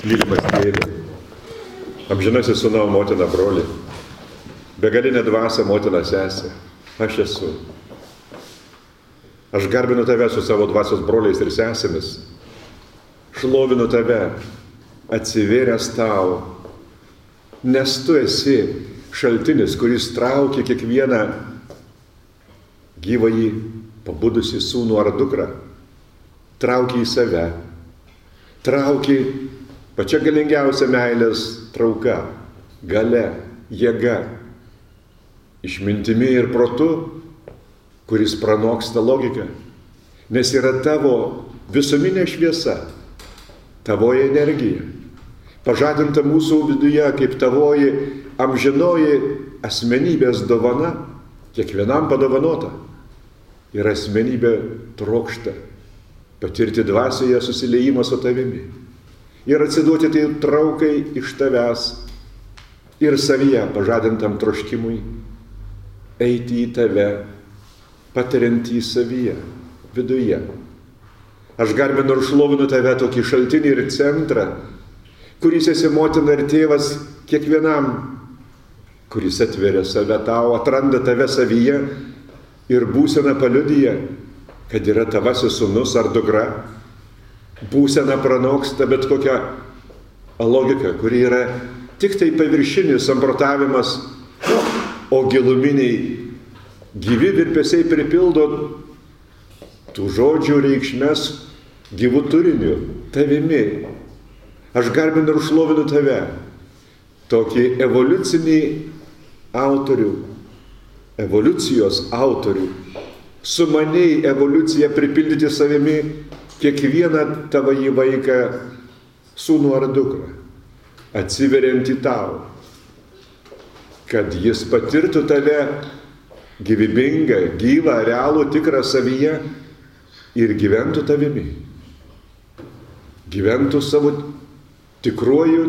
mylimas tėve, amžinasis sūnau, motina, broli, begalinė dvasia, motina, sesė, aš esu. Aš garbinu tave su savo dvasios broliais ir sesėmis, šlovinu tave, atsivėręs tau, nes tu esi šaltinis, kuris traukia kiekvieną gyvąjį pabudusį sūnų ar dukrą, traukia į save, traukia pačia galingiausia meilės trauka, galia, jėga, išmintimi ir protu, kuris pranoksta logiką, nes yra tavo visuminė šviesa, tavoji energija, pažadinta mūsų viduje kaip tavoji amžinoji asmenybės dovana, kiekvienam padovanota. Ir asmenybė trokšta patirti dvasioje susiliejimą su tavimi ir atsiduoti tai traukai iš tavęs ir savyje pažadintam troškimui eiti į tave, patiriant į savyje, viduje. Aš garbinu ir šlovinu tave tokį šaltinį ir centrą, kuris esi motina ir tėvas kiekvienam, kuris atveria save tau, atranda tave savyje ir būsena paliudyja, kad yra tavasis sūnus ar dukra. Būsena pranoksta bet kokią logiką, kuri yra tik tai paviršinis samprotavimas, o giluminiai gyvi virpesiai pripildo tų žodžių reikšmes gyvų turiniu, tavimi. Aš garbinu ir šlovinu tave, tokį evoliucinį autorių, evoliucijos autorių, sumaniai evoliuciją pripildyti savimi kiekvieną tavąjį vaiką, sūnų ar dukrą, atsiveriantį tau, kad jis patirtų tave gyvybingą, gyvą, realų, tikrą savyje ir gyventų tavimi. Gyventų savo tikruoju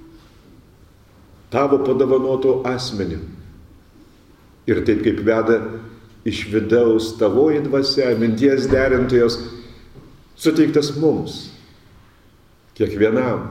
tavo padovanotų asmeniu. Ir taip kaip veda iš vidaus tavoji dvasia, minties derintojas, suteiktas mums, kiekvienam.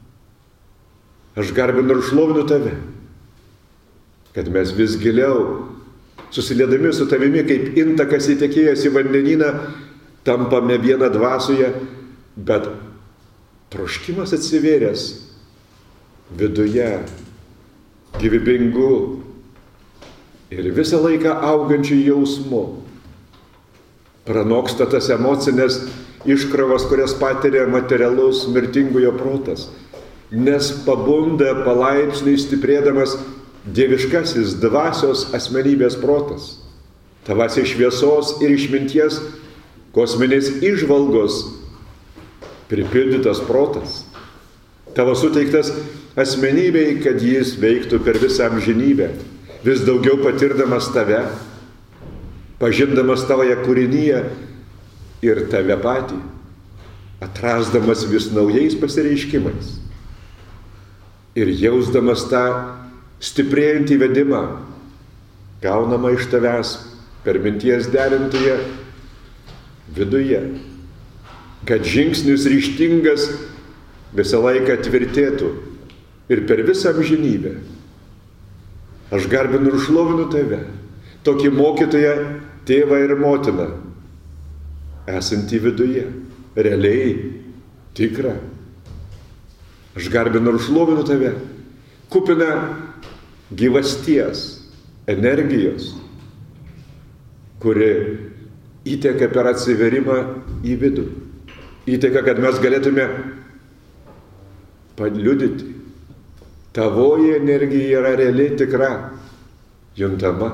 Aš garbinu ir šlovinu tave, kad mes vis giliau, susiliedami su tavimi, kaip intakas įtekėjęs į vandenyną, tampame vieną dvasioje, bet troškimas atsivėręs viduje, gyvybingu ir visą laiką augančių jausmų, pranoksta tas emocinės iškrovas, kurias patiria materialus mirtingojo protas, nes pabunda palaipsniui stiprėdamas dieviškasis dvasios asmenybės protas, tavasiai šviesos ir išminties kosminės įžvalgos pripildytas protas, tavo suteiktas asmenybei, kad jis veiktų per visą amžinybę, vis daugiau patirdamas tave, pažindamas tavoje kūrinyje ir tave patį, atrasdamas vis naujais pasireiškimais ir jausdamas tą stiprėjantį vedimą, gaunamą iš tavęs per minties derintoje viduje, kad žingsnis ryžtingas visą laiką tvirtėtų ir per visą amžinybę. Aš garbinu ir šlovinu tave, tokį mokytoją, tėvą ir motiną, esantį viduje, realiai, tikrą. Aš garbinu ir šlovinu tave, kupina gyvasties, energijos, kuri įteka per atsiverimą į vidų. Įteka, kad mes galėtume paliudyti. Tavoji energija yra reali, tikra, juntama,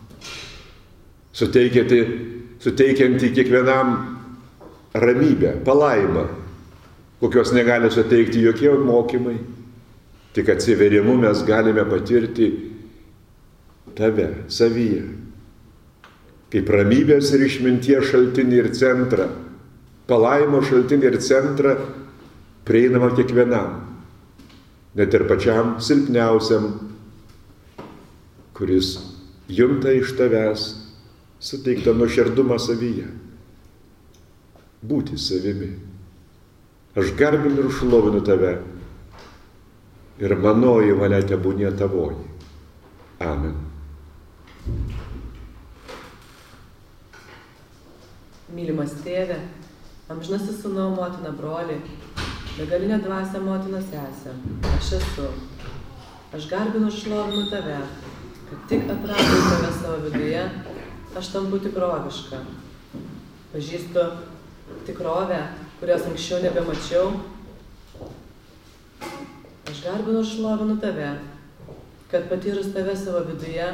suteikianti kiekvienam ramybę, palaimą, kokios negali suteikti jokie mokymai. Tik atsiverimu mes galime patirti tave, savyje, kaip ramybės ir išminties šaltinį ir centrą, palaimo šaltinį ir centrą prieinama kiekvienam. Net ir pačiam silpniausiam, kuris junta iš tavęs suteiktą nuoširdumą savyje. Būti savimi. Aš garbinu ir šlovinu tave, ir manoji valia tebūnie tavoji. Amen. Mylimas tėve, amžinasis sūnau, motina, broli, begalinė dvasia, motina, sesė, aš esu. Aš garbinu ir šlovinu tave, kad tik atradau tave savo viduje, aš tampu tikroviška. Pažįstu tikrovę, kurios anksčiau nebemačiau. Aš garbinu ir šlovinu tave, kad patyrus tave savo viduje,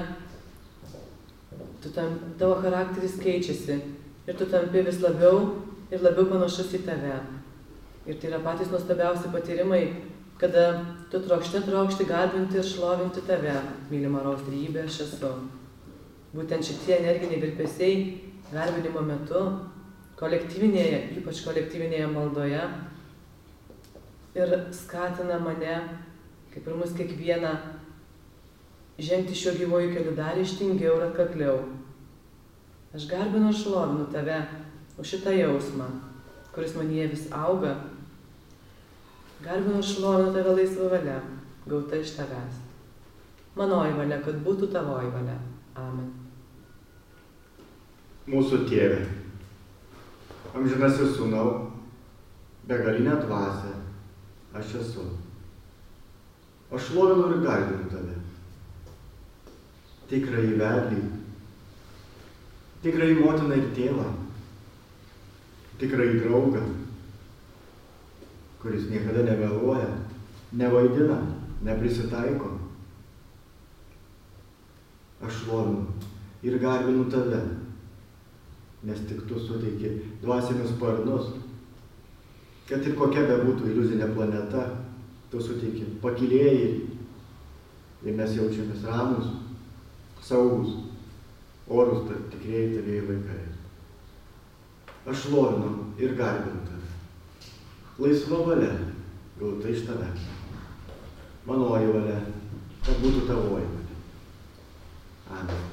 tavo charakteris keičiasi ir tu tampi vis labiau ir labiau panašus į tave. Ir tai yra patys nuostabiausi patyrimai, kada tu trokšti garbinti ir šlovinti tave, mylima Rojaus trejybė, aš esu. Būtent šitie energiniai virpesiai garbinimo metu, ypač kolektyvinėje maldoje, ir skatina mane, kaip ir mus kiekvieną, žengti šiuo gyvuoju keliu dar ryžtingiau ir atkakliau. Aš garbinu ir šlovinu tave už šitą jausmą, kuris manyje vis auga. Garbinu ir šlovinu tave laisva valia, gauta iš tavęs. Manoji valia, kad būtų tavoji valia. Amen. Mūsų tėve, amžinasis sūnau, begalinė dvasia, aš esu. Aš šlovinu ir garbinu tave. Tikrąjį vedlį, tikrąjį motiną ir tėvą, tikrąjį draugą, kuris niekada nemeluoja, nevaidina, neprisitaiko. Aš šlovinu ir garbinu tave, nes tik tu suteiki dvasinius sparnus, kad ir kokia bebūtų iliuzinė planeta, tu suteiki pakylėjai ir mes jaučiamės ramus, saugus, orus tikrieji tavieji vaikai. Aš šlovinu ir garbinu tave. Laisva valia, gauta iš tavęs. Manoji valia, kad būtų tavoji valia. Amen.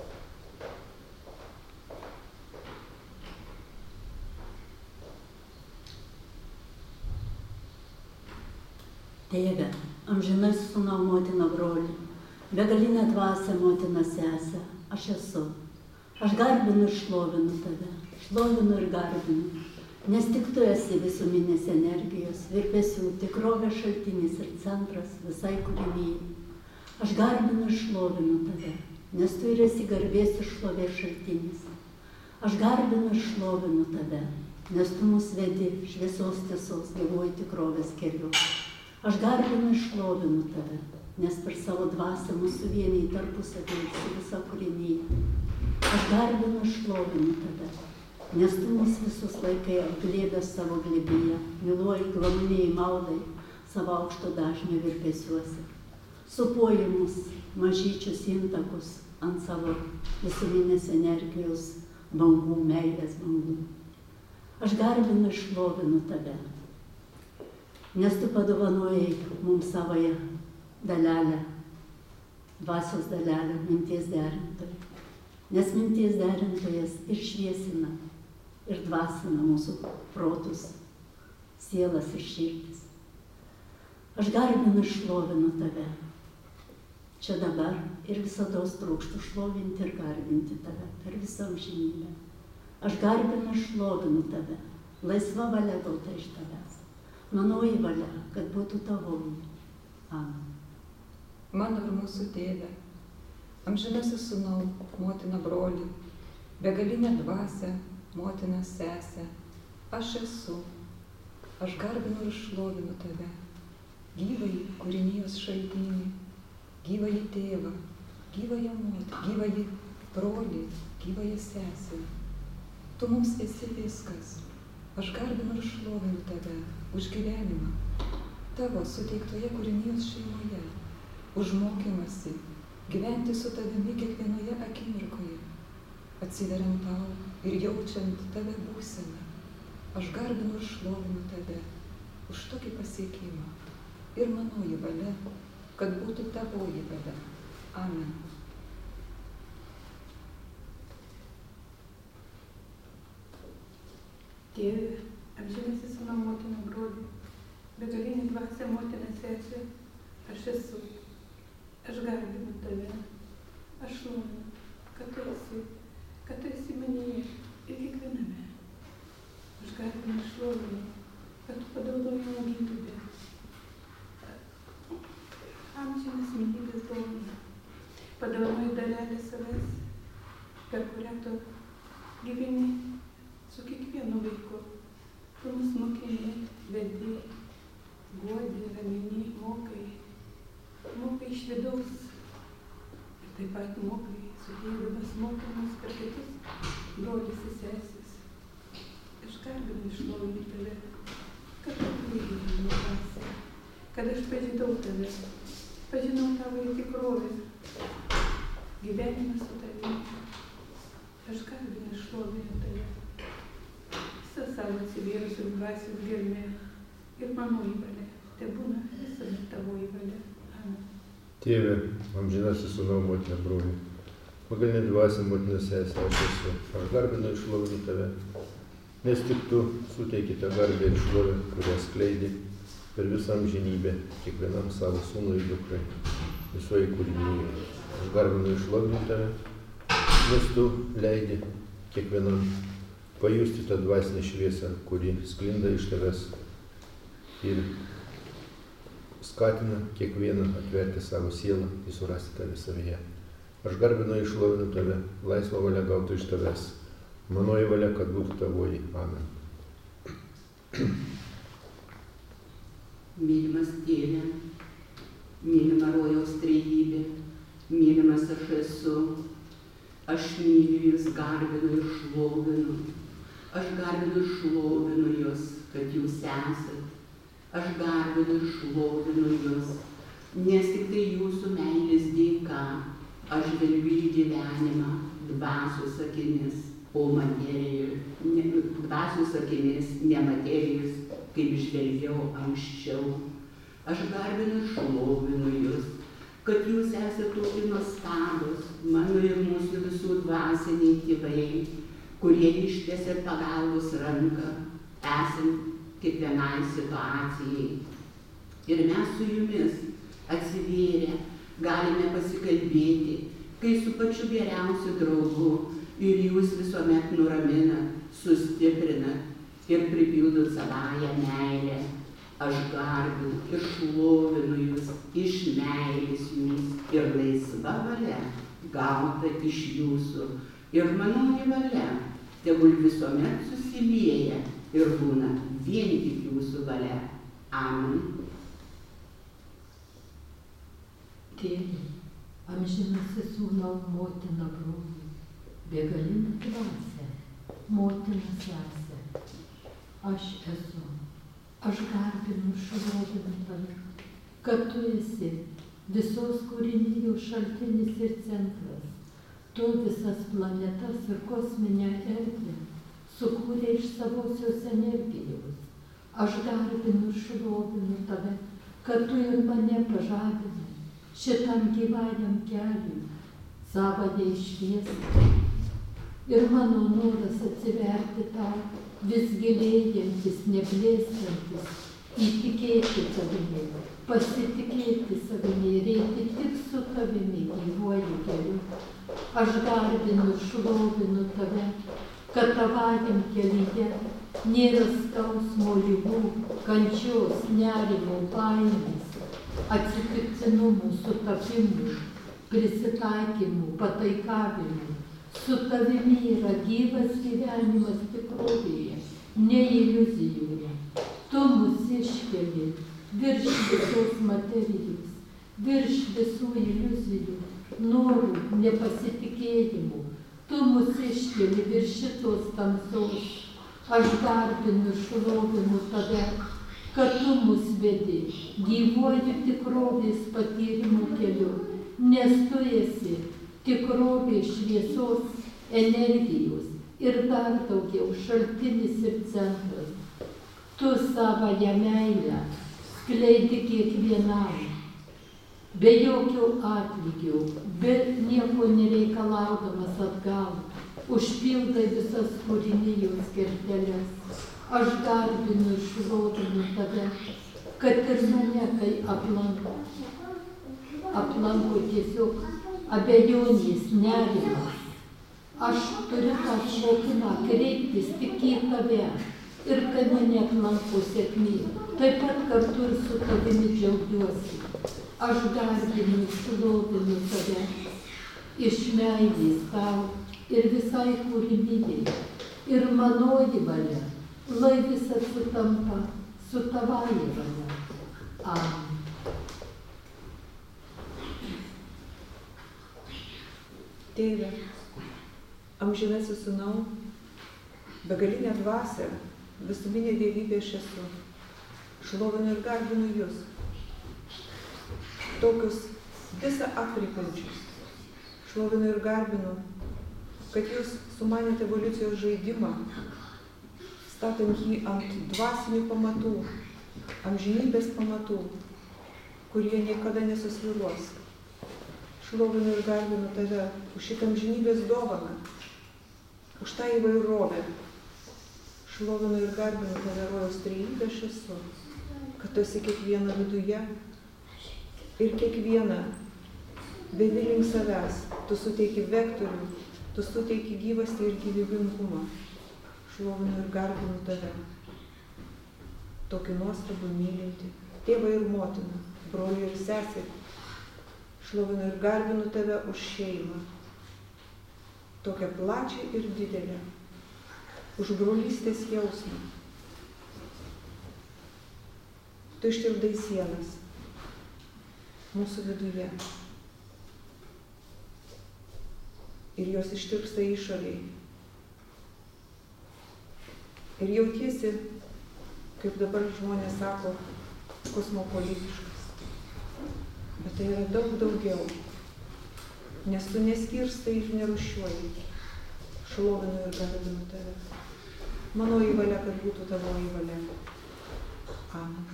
Tėve, amžinasis sūnau, motina, broli, begalinė dvasia, motina, sesė, aš esu. Aš garbinu ir šlovinu tave, šlovinu ir garbinu, nes tik tu esi visuminės energijos, virpesių, tikrovės šaltinis ir centras visai kūrinijai. Aš garbinu ir šlovinu tave, nes tu ir esi garbės ir šlovės šaltinis. Aš garbinu ir šlovinu tave, nes tu mus vedi šviesos tiesos gyvoji tikrovės keliu. Aš garbinu ir šlovinu tave, nes per savo dvasią mūsų vienį tarpusavį su visa kūrinyje. Aš garbinu ir šlovinu tave, nes tu mus visus laikai apglėbęs savo glėbyje, myluoji glamonėjai maldai savo aukšto dažnio virpesiuose. Supuoji mus mažyčius intakus ant savo visuminės energijos bangų, meilės bangų. Aš garbinu ir šlovinu tave, nes tu padovanojai mums savoje dalelę, dvasios dalelę, minties derintojai. Nes minties derintojas ir šviesina, ir dvasina mūsų protus, sielas ir širdis. Aš garbinu ir šlovinu tave. Čia dabar ir visados trokštu šlovinti ir garbinti tave per visą amžinybę. Aš garbinu ir šlovinu tave, laisva valia gauta iš tavęs. Manoji valia, kad būtų tavoji. Amen. Mano ir mūsų tėve, amžinasis sūnau, motina, broli, begalinė dvasia, motina, sesė, aš esu. Aš garbinu ir šlovinu tave, gyvąjį kūrinijos šaltinį, gyvąjį tėvą, gyvąją motiną, gyvąjį brolį, gyvąją sesę. Tu mums esi viskas. Aš garbinu ir šlovinu tave už gyvenimą tavo suteiktoje kūrinijos šeimoje, už mokymąsi gyventi su tavimi kiekvienoje akimirkoje, atsiveriant tau ir jaučiant tave būseną. Aš garbinu ir šlovinu tave už tokį pasiekimą ir manoji valia, kad būtų tavoji valia. Amen. Tėve, amžinasis sūnau, motina, broli, begalinė dvasia, motina, sesė, aš esu, aš garbinu tave, aš šlovinu, kad tu esi manyje ir kiekviename. Aš garbinu ir šlovinu, kad tu padovanoji man gyvybę. Amžinas asmenybės dovaną. Padovanoji dalelę savęs, per kurią tu gyveni su kiekvienu vaiku. Tu mus mokini, vedi, guodi, ramini, mokai iš vidaus. Ir taip pat mokai, sudėdamas mokymus per kitus brolis ir sesis. Aš garbinu ir šlovinu tave, kad tu gyveni dvasią, kad aš pažinau tave, pažinau tavo tikrovę, gyvenimą su tavimi. Aš garbinu ir šlovinu tave. Visą savo atsivėrusių dvasios gelmė ir mano įvalė. Te būna visada tavo įvalė. Amen. Tėve, amžinasis sūnau, motina, broli, pagalinė dvasia, motina, sesė, aš esu. Aš garbinu ir šlovinu tave, nes tik tu suteiki tą garbę ir šlovę, kurią skleidi per visą amžinybę, kiekvienam savo sūnui ir dukrai, visoje kūrinyje. Aš garbinu ir šlovinu tave, nes tu leidi kiekvienam pajusti tą dvasinę šviesą, kuri sklinda iš tavęs ir skatina kiekvieną atverti savo sielą ir surasti tave savyje. Aš garbinu ir šlovinu tave, laisvą valią gautų iš tavęs. Manoji valia, kad būtų tavoji. Amen. Mylimas Tėve, mylima rojaus trejybė, mylimas aš esu, aš myliu Jūs, garbinu ir šlovinu. Aš garbinu ir šlovinu Jūs, kad Jūs esat. Aš garbinu ir šlovinu Jūs, nes tik tai Jūsų meilės dėka aš žvelgiu į gyvenimą dvasios akimis, o dvasios akimis, ne materijos, kaip žvelgiau anksčiau. Aš garbinu ir šlovinu Jūs, kad Jūs esate tokie nuostabūs, mano ir mūsų visų dvasiniai tėvai, kurie ištiesia pagalbos ranką, esant kiekvienai situacijai. Ir mes su Jumis atsivėrę galime pasikalbėti, kai su pačiu geriausiu draugu ir Jūs visuomet nuraminat, sustiprinat ir pripildot savąją meilę. Aš garbinu ir šlovinu Jūs iš meilės Jums ir laisva valia gauta iš Jūsų. Ir manoji valia tegul visuomet susilieja ir būna vien tik Jūsų valia. Amen. Tėve, amžinasis sūnau, motina, broli, begalinė dvasia, motina, sesė, aš esu. Aš garbinu ir šlovinu tave, kad tu esi visos kūrinijos šaltinis ir centras. Tu visas planetas ir kosminę erdvę sukūrė iš savosios energijos. Aš garbinu ir šlovinu tave, kad tu ir mane pažadinai šitam gyvajam keliui, savąją šviesą. Ir mano noras atsiverti tau, vis gilėjantis, neblėstantis, įtikėti tavimi, pasitikėti savimi ir eiti tik su tavimi gyvuoju keliu. Aš garbinu ir šlovinu tave, kad tavajam kelyje nėra skausmo, ligų, kančios, nerimo, baimės, atsitiktinumų, sutapimų, prisitaikymų, pataikavimų. Su tavimi yra gyvas gyvenimas tikrovėje, ne iliuzijoje. Tu mus iškeli virš visos materijos, virš visų iliuzijų, norų, nepasitikėjimų. Tu mus iškeli virš šitos tamsos. Aš garbinu ir šlovinu tave, kad tu mus vedi gyvuoju tikrovės patyrimų keliu, nes tu esi tikrovės šviesos, energijos ir dar daugiau šaltinis ir centras. Tu savąją meilę skleidi kiekvienam, be jokio atlygio, be nieko nereikalaudamas atgal, užpildai visas kūrinijos kerteles. Aš garbinu ir šlovinu tave, kad ir mane, kai aplanko tiesiog abejonės, nerimas. Aš turiu tą šaukimą kreiptis tik į tave. Ir kai mane aplanko sėkmė, taip pat kartu ir su tavimi džiaugiuosi. Aš garbinu, šlovinu tave iš meilės tau ir visai kūrinybei. Ir manoji valia, lai visa sutampa su tavąja valia. Amen. Tėve, amžinasis sūnau, begalinė dvasia, visuminė dievybė aš esu. Šlovinu ir garbinu jūs, tokius visą aprėpiančius. Šlovinu ir garbinu, kad jūs sumanėte evoliucijos žaidimą, statant jį ant dvasinių pamatų, amžinybės pamatų, kurie niekada nesusvyruos. Šlovinu ir garbinu tave už šitą amžinybės dovaną, už tą įvairovę. Šlovinu ir garbinu tave rojaus trejybė aš esu, kad tu esi kiekvieną viduje ir kiekvieną vedi link savęs. Tu suteiki vektorių, tu suteiki gyvastį ir gyvybingumą. Šlovinu ir garbinu tave, tokį nuostabų mylinti, tėvą ir motiną, brolį ir seserį. Šlovinu ir garbinu tave už šeimą, tokią plačią ir didelę, už brolystės jausmą. Tu ištirdai sienas mūsų viduje ir jos ištirpsta išorėje. Ir jautiesi, kaip dabar žmonės sako, kosmopolitiškas. Bet tai yra daug daugiau, nes tu neskirstai ir nerūšiuoji. Šlovinu ir garbinu tave. Manoji valia, kad būtų tavoji valia. Amen.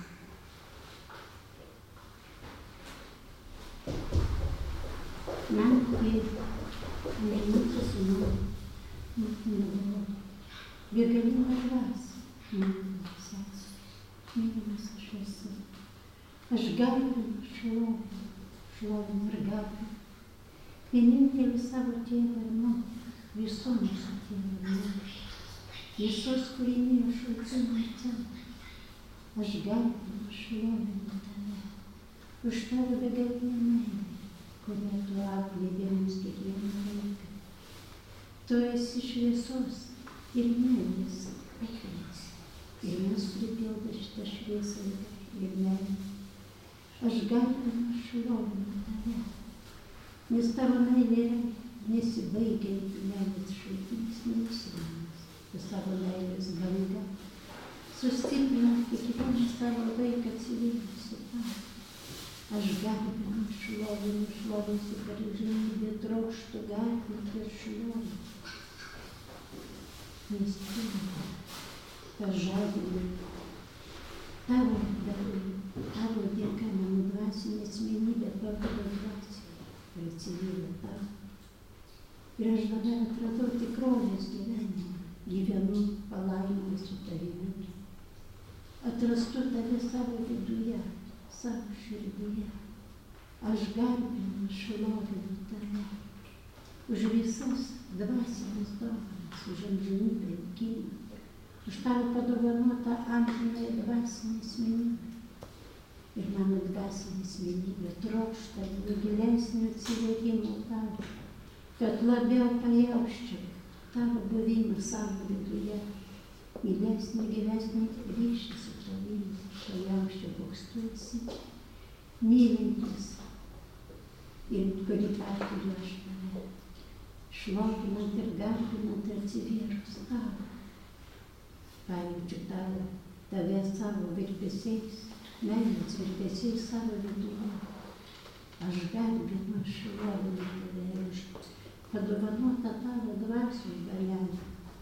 Man tėve, amžinasis sūnau, motina broli, begalinė dvasia, mano sesuo, mylimas aš esu. Aš garbinu, šlovinu ir garbinu vienintelį savo tėvą ir motiną, visų mūsų tėvą ir motiną, visos kūrinijos šaltinio centrą. Aš garbinu, šlovinu tave už tavo begalinę meilę, kurią tu atleidai mums kiekvieną laiką. Tu esi šviesos ir meilės akis, ir mes pripildo šitą šviesą ir meilę. Aš garbinu, šlovinu tave, nes tavo meilė yra nesibaigianti meilės šaltinis, neįsivaizduojamas. Tu savo meilės banga sustiprina kiekvieną savo laiką atsivyrusi tau. Aš garbinu, šlovinsiu per žinybę, trokštu garbinti ir šlovinti. Nes tu pažadini tavo darai, tavo dėka mano dvasinė asmenybė pabūdo dvasia ir atsivyra tau. Ir aš dabar atradau tikrovės gyvenimą, gyvenu palaimai su tavimi. Atrastu tave savo viduje, savo širdyje. Aš garbinu, šlovinu tave už visas dvasinės dovanas, už amžinybę ir gimą, už tavo padovanotą amžinąją dvasinę asmenybę. Ir mano dvasinė asmenybė trokšta gilesnio atsiverimo tau, kad labiau pajausčiau tavo buvimą savo viduje, gilesnį, gyvesnį ryšį su tavimi, pajausčiau, koks tu esi, mylintis ir kurį patiriu aš tave, šlovinant ir garbinant atsivėrus tavo. Pajaučiu tave savo virpesiais, meilės virpesiais savo viduje. Aš garbinu, šlovinu tave už padovanotą tavo dvasios dalelę,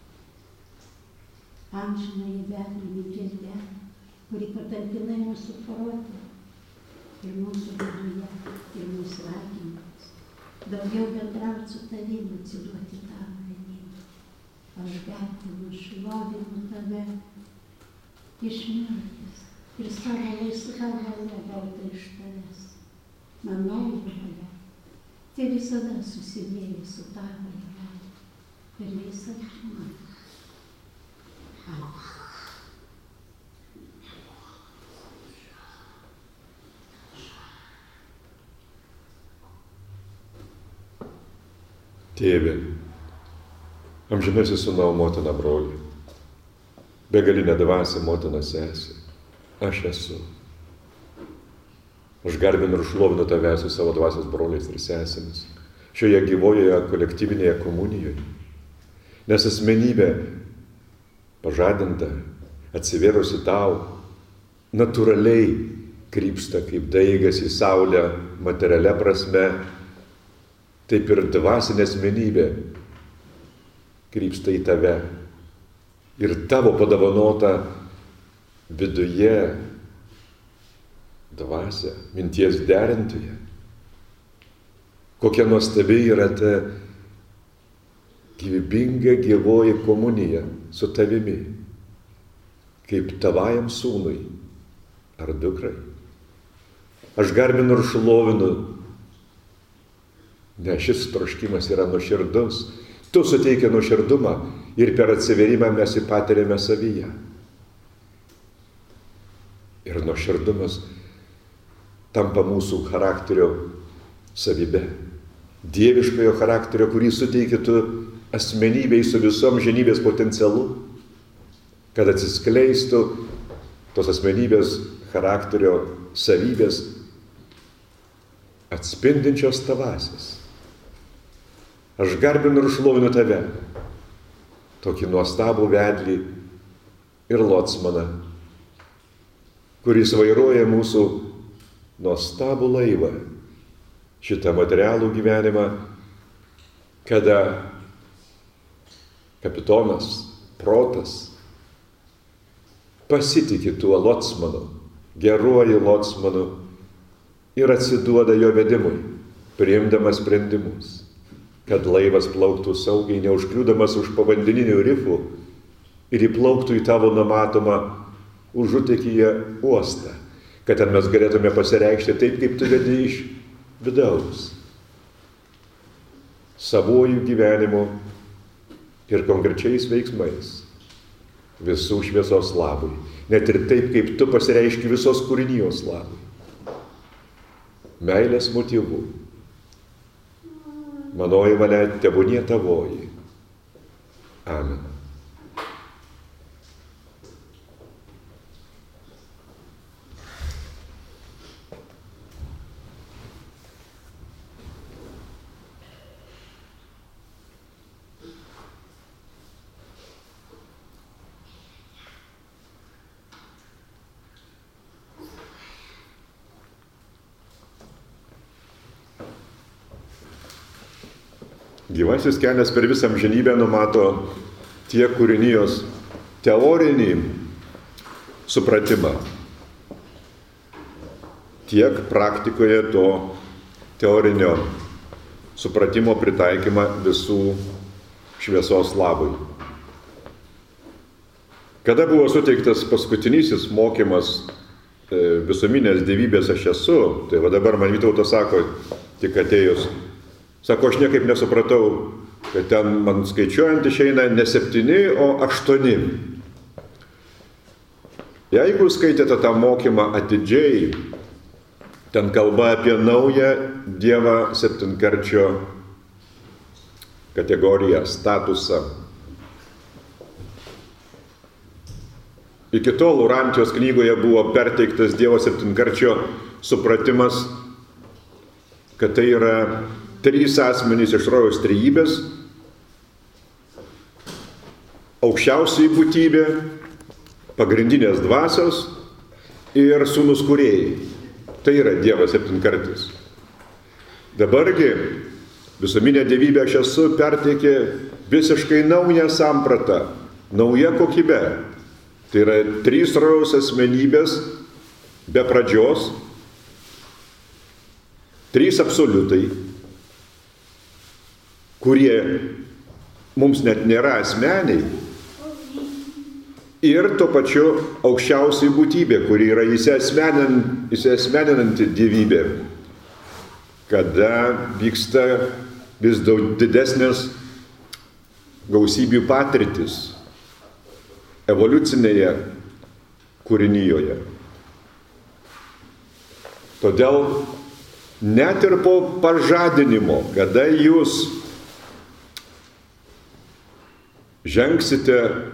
amžinąjį vedlį minties delę, kurį patalpinai mūsų protą ir mūsų viduje, ir mūsų raginimas. Daugiau bendrauti su tavimi, atsiduoti tavo vienybę. Aš garbinu, šlovinu tave iš mirties ir savo laisvą valią gauti iš tavęs. Mano valia. Tai visada susilieja su tavo valia. Per visą žmogų. Amen. Tėve, amžinasis sūnau, motina broli, begalinė dvasia, motina sesė, aš esu. Aš garbinu ir šlovinu tave su savo dvasios broliais ir sesėmis šioje gyvojoje kolektyvinėje komunijoje. Nes asmenybė pažadinta, atsivėrusi tau, natūraliai krypsta kaip daigas į saulę materialia prasme, taip ir dvasinė asmenybė krypsta į tave. Ir tavo padovanota viduje dvasia, minties derintoje. Kokia nuostabi yra ta gyvybinga gyvoji komunija su tavimi, kaip tavajam sūnui ar dukrai. Aš garbinu ir šlovinu, nes šis troškimas yra nuoširdus. Tu suteikia nuoširdumą ir per atsiverimą mes jį patiriame savyje. Ir nuoširdumas tampa mūsų charakterio savybe. Dieviškojo charakterio, kurį suteikia tu asmenybei su visom žinybės potencialu, kad atsiskleistų tos asmenybės charakterio savybės atspindinčios tavasis. Aš garbinu ir šlovinu tave, tokį nuostabų vedlį ir locmaną, kuris vairuoja mūsų nuostabų laivą, šitą materialų gyvenimą, kada kapitonas, protas, pasitiki tuo locmanu, geruoju locmanu ir atsiduoda jo vedimui, priimdamas sprendimus, kad laivas plauktų saugiai, neužkliūdamas už povandeninių rifų ir įplauktų į tavo numatomą užutekyje uostą, kad ten mes galėtume pasireikšti taip, kaip tu vedi iš vidaus, savojų gyvenimu ir konkrečiais veiksmais, visų šviesos labui, net ir taip, kaip tu pasireiški visos kūrinijos labui, meilės motyvų. Manoji valia tebūnie tavoji. Amen. Gyvasis kelias per visą amžinybę numato tiek kūrinijos teorinį supratimą, tiek praktikoje to teorinio supratimo pritaikymą visų šviesos labui. Kada buvo suteiktas paskutinysis mokymas visuminės dievybės aš esu, tai va dabar man Vytautas sako, tik atėjus, sako, aš niekaip nesupratau, kad ten man skaičiuojant išeina ne 7, o 8. Jeigu skaitėte tą mokymą atidžiai, ten kalba apie naują Dievą septynkarčio kategoriją, statusą. Iki tol Urantijos knygoje buvo perteiktas Dievo septynkarčio supratimas, kad tai yra 3 asmenys iš rojaus trejybės, aukščiausiai būtybė, pagrindinės dvasios ir sūnus kūrėjai. Tai yra Dievas septynkartis. Dabargi visuminė dievybė aš esu perteikė visiškai naują sampratą, nauja kokybė. Tai yra 3 rojaus asmenybės be pradžios, 3 absoliutai, kurie mums net nėra asmeniai, ir tuo pačiu aukščiausiai būtybė, kuri yra įsiasmeninanti dievybė, kada vyksta vis daug didesnės gausybių patirtis evoliucinėje kūrinyjoje. Todėl net ir po pažadinimo, kada jūs žengsite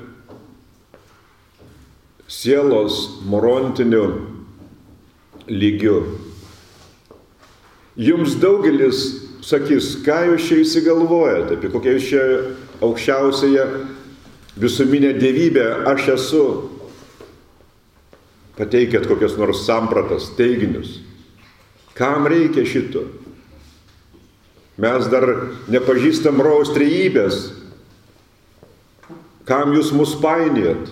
sielos morontiniu lygiu, jums daugelis sakys, ką jūs čia įsigalvojate, apie kokią jūs čia aukščiausiąją visuminę dievybę aš esu. Pateikėt kokias nors sampratas, teiginius. Kam reikia šito? Mes dar nepažįstam rojaus trejybės. Kam jūs mus painiojat?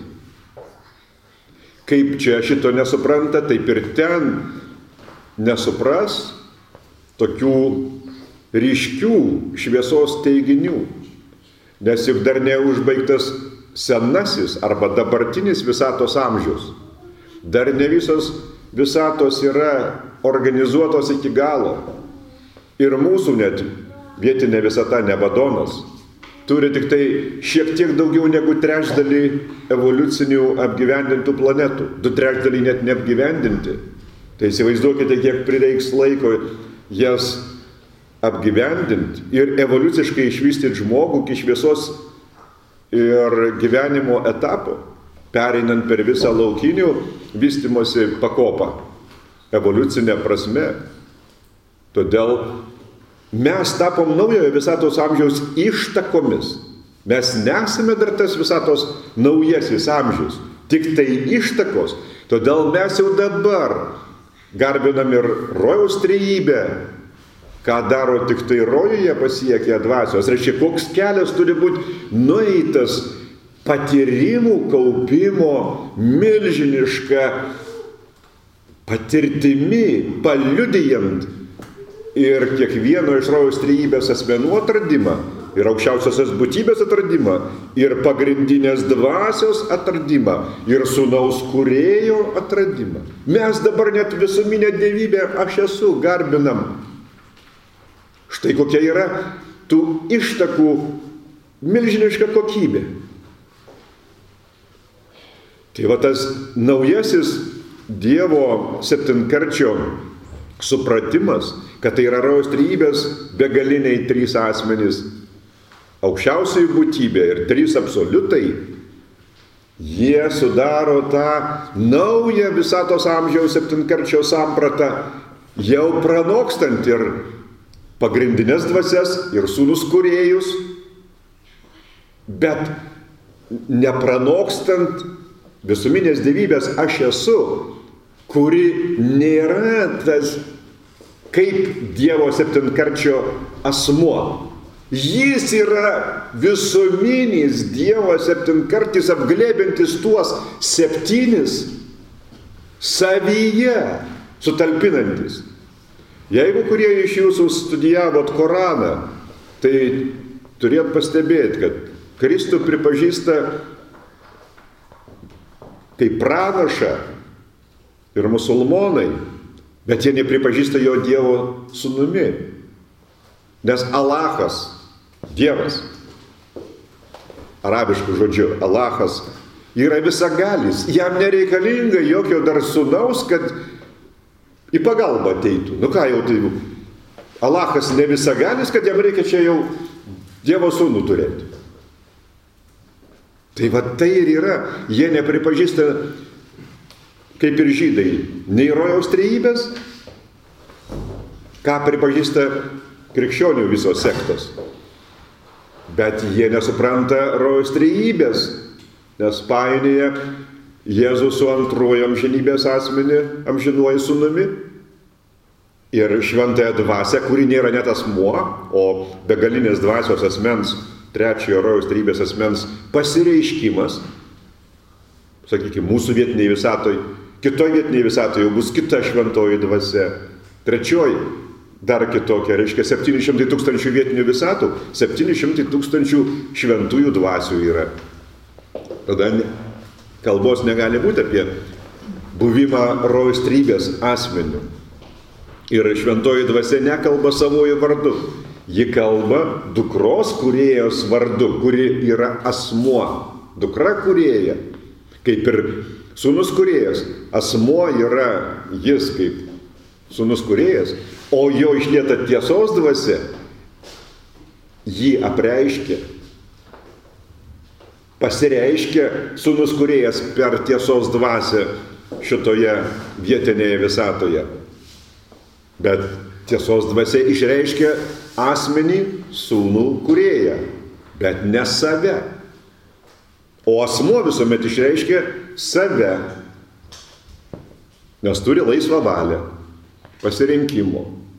Kaip čia šito nesupranta, taip ir ten nesupras tokių ryškių šviesos teiginių. Nes juk dar neužbaigtas senasis arba dabartinis visatos amžius. Dar ne visos visatos yra organizuotos iki galo. Ir mūsų net vietinė visata, ne Abadonas, turi tik tai šiek tiek daugiau negu trečdalį evoliucinių apgyvendintų planetų. 2/3 net neapgyvendinti. Tai įsivaizduokite, kiek prireiks laiko jas apgyvendinti ir evoliuciškai išvystyti žmogų iki šviesos ir gyvenimo etapo, pereinant per visą laukinių vystymosi pakopą, evoliucinę prasme. Todėl mes tapom naujojo visatos amžiaus ištakomis. Mes nesame dar tas visatos naujasis amžius, tik tai ištakos. Todėl mes jau dabar garbinam ir rojaus trejybę, ką daro tik tai rojuje pasiekę dvasios. Reiškia, koks kelias turi būti nueitas patyrimų kaupimo milžinišką patirtimi, paliudijant ir kiekvieno iš rojaus trejybės asmenų atradimą, ir aukščiausiosios būtybės atradimą, ir pagrindinės dvasios atradimą, ir sūnaus kūrėjo atradimą. Mes dabar net visuminę dievybę aš esu garbinam. Štai kokia yra tų ištakų milžiniška kokybė. Tai va tas naujasis Dievo septynkarčio supratimas, kad tai yra rojaus trejybės begaliniai 3 asmenys, aukščiausioji būtybė ir 3 absoliutai, jie sudaro tą naują visatos amžiaus septynkarčio sampratą, jau pranokstant ir pagrindinės dvasias, ir sūnus kūrėjus, bet nepranokstant visuminės dievybės aš esu, kuri nėra tas kaip Dievo septynkarčio asmuo. Jis yra visuminis Dievo septynkartis, apglėbintis tuos 7 savyje sutalpinantis. Jeigu kurie iš jūsų studijavot Koraną, tai turėt pastebėti, kad Kristų pripažįsta kaip pranašą ir musulmonai, bet jie nepripažįsta jo Dievo sūnumi. Nes Alachas, Dievas, arabiškų žodžiu, Alachas, yra visagalis. Jam nereikalinga jokio dar sūnaus, kad į pagalbą ateitų. Nu ką jau tai, Alachas ne visagalis, kad jam reikia čia jau Dievo sūnų turėti. Tai va tai ir yra, jie nepripažįsta, kaip ir žydai, nei rojaus trejybės, ką pripažįsta krikščionių visos sektos. Bet jie nesupranta rojaus trejybės, nes painioja Jėzų su antruoju amžinybės asmenį, amžinuoju sūnumi, ir šventąją dvasią, kuri nėra net asmuo, o begalinės dvasios asmens, trečiojo rojaus trejybės asmens pasireiškimas, sakykime, mūsų vietiniai visatoj, kitoj vietiniai visatoj jau bus kita šventoji dvasia, trečioji dar kitokia, reiškia 700 000 vietinių visatų, 700 000 šventųjų dvasių yra. Tada kalbos negali būti apie buvimą rojaus trybės asmeniu. Ir šventoji dvasia nekalba savojų vardu. Ji kalba dukros kūrėjos vardu, kuri yra asmuo. Dukra kūrėja, kaip ir sūnus kūrėjas. Asmuo yra jis kaip sūnus kūrėjas, o jo išlieta tiesos dvasia jį apreiškia. Pasireiškia sūnus kūrėjas per tiesos dvasią šitoje vietinėje visatoje. Bet tiesos dvasia išreiškia asmenį sūnų kūrėją, bet ne save. O asmuo visuomet išreiškia save, nes turi laisvą valią, pasirinkimo.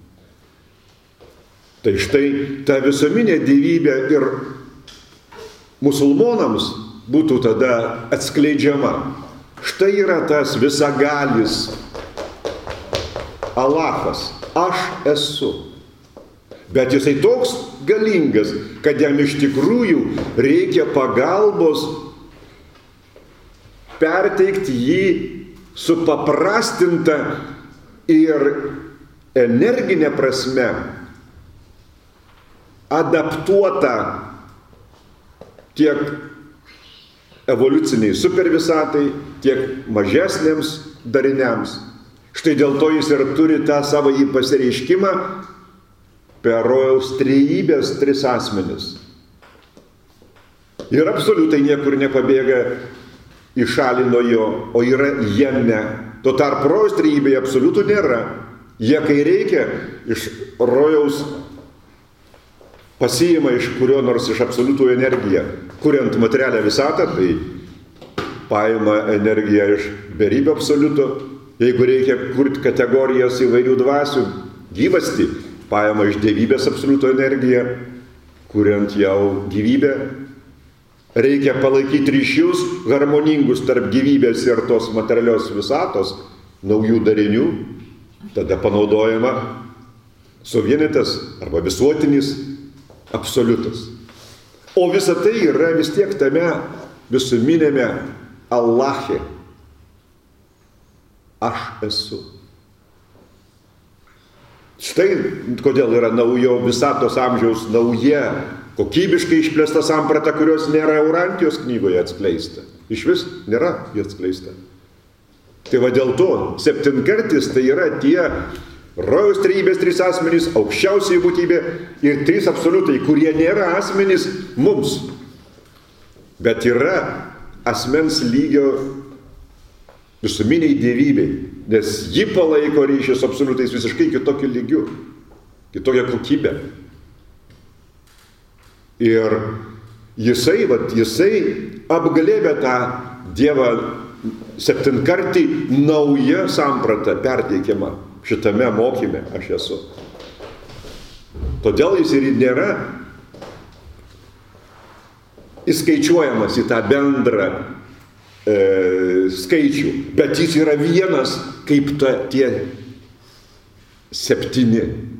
Tai štai ta visuominė gyvybė ir musulmonams būtų tada atskleidžiama. Štai yra tas visagalis Alachas, aš esu. Bet jisai toks galingas, kad jam iš tikrųjų reikia pagalbos perteikti jį supaprastintą ir energinę prasme adaptuotą tiek evoliuciniai supervisatai, tiek mažesniems dariniams. Štai dėl to jis ir turi tą savo į pasireiškimą per rojaus trejybės tris asmenis. Ir absoliutai niekur nepabėga į šalį nuo jo, o yra jame. Tuo tarp rojaus trejybėje absoliutų nėra. Jie, kai reikia, iš rojaus pasiima iš kurio nors iš absoliutų energiją. Kuriant materialią visatą, tai paima energiją iš beribio absoliuto. Jeigu reikia kurti kategorijas įvairių dvasių, gyvasti, paima iš dievybės absoliuto energiją, kuriant jau gyvybę. Reikia palaikyti ryšius harmoningus tarp gyvybės ir tos materialios visatos, naujų darinių, tada panaudojama suvienytas arba visuotinis absoliutas. O visa tai yra vis tiek tame visuminėme Allahe. Aš esu. Štai kodėl yra naujo visatos amžiaus nauja, kokybiškai išplėsta samprata, kurios nėra Eurantijos knygoje atskleista. Iš vis nėra jį atskleista. Tai va dėl to septynkartis tai yra tie rojaus trejybės trys asmenys, aukščiausiai būtybė ir trys absoliutai, kurie nėra asmenys mums, bet yra asmens lygio visuminiai dievybei, nes ji palaiko ryšį su absoliutais visiškai kitokiu lygiu, kitokią kokybę. Ir jisai apglėbė tą Dievą septynkartį naują sampratą perteikiamą šitame mokyme aš esu. Todėl jis ir nėra įskaičiuojamas į tą bendrą skaičių, bet jis yra vienas kaip tie septyni.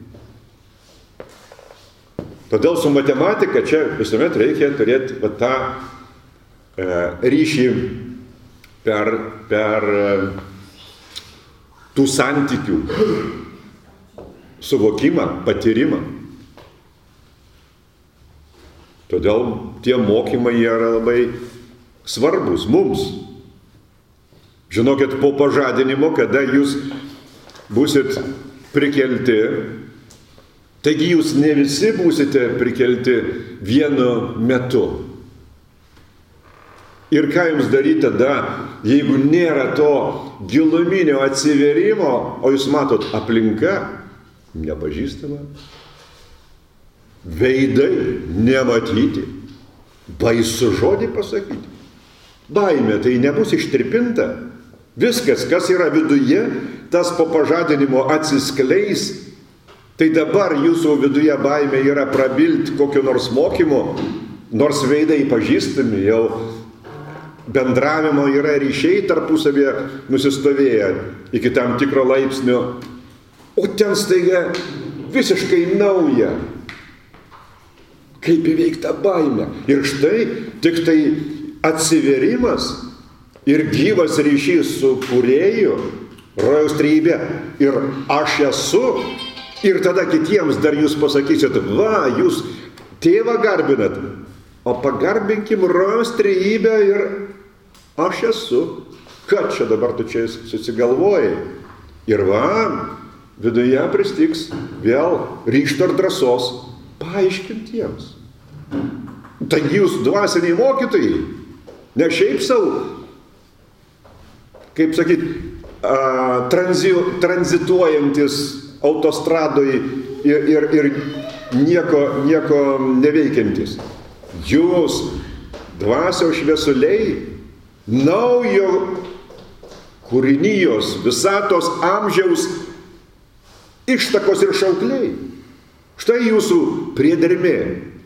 Todėl su matematika čia visuomet reikia turėti tą ryšį per tų santykių suvokimą, patyrimą. Todėl tie mokymai yra labai svarbus mums. Žinokit, po pažadinimo, kada jūs būsit prikelti, taigi jūs ne visi būsite prikelti vienu metu. Ir ką jums daryti tada, jeigu nėra to giluminio atsivėrimo, o jūs matot aplinka nepažįstama, veidai nematyti, baisu žodį pasakyti. Baimė tai nebus ištirpinta. Viskas, kas yra viduje, tas po pažadinimo atsiskleis. Tai dabar jūsų viduje baimė yra prabilti kokio nors mokymo, nors veidai pažįstami, jau bendravimo yra ryšiai tarpusavėje nusistovėję iki tam tikro laipsnio. O ten staiga visiškai nauja. Kaip įveikti tą baimę. Ir štai tik tai atsivėrimas ir gyvas ryšys su kūrėju, rojaus trejybė, ir aš esu, ir tada kitiems dar jūs pasakysit, va, jūs tėvą garbinat, o pagarbinkim rojaus trejybę ir aš esu. Kad čia dabar tu čia susigalvojai? Ir va, viduje pristiks vėl ryžto ir drąsos paaiškinti jiems. Taigi jūs dvasiniai mokytojai, ne šiaip savo, kaip sakyt, tranzituojantis autostradoj ir nieko neveikiantis. Jūs, dvasios šviesuliai, naujo kūrinijos, visatos amžiaus ištakos ir šaukliai. Štai jūsų priedermė.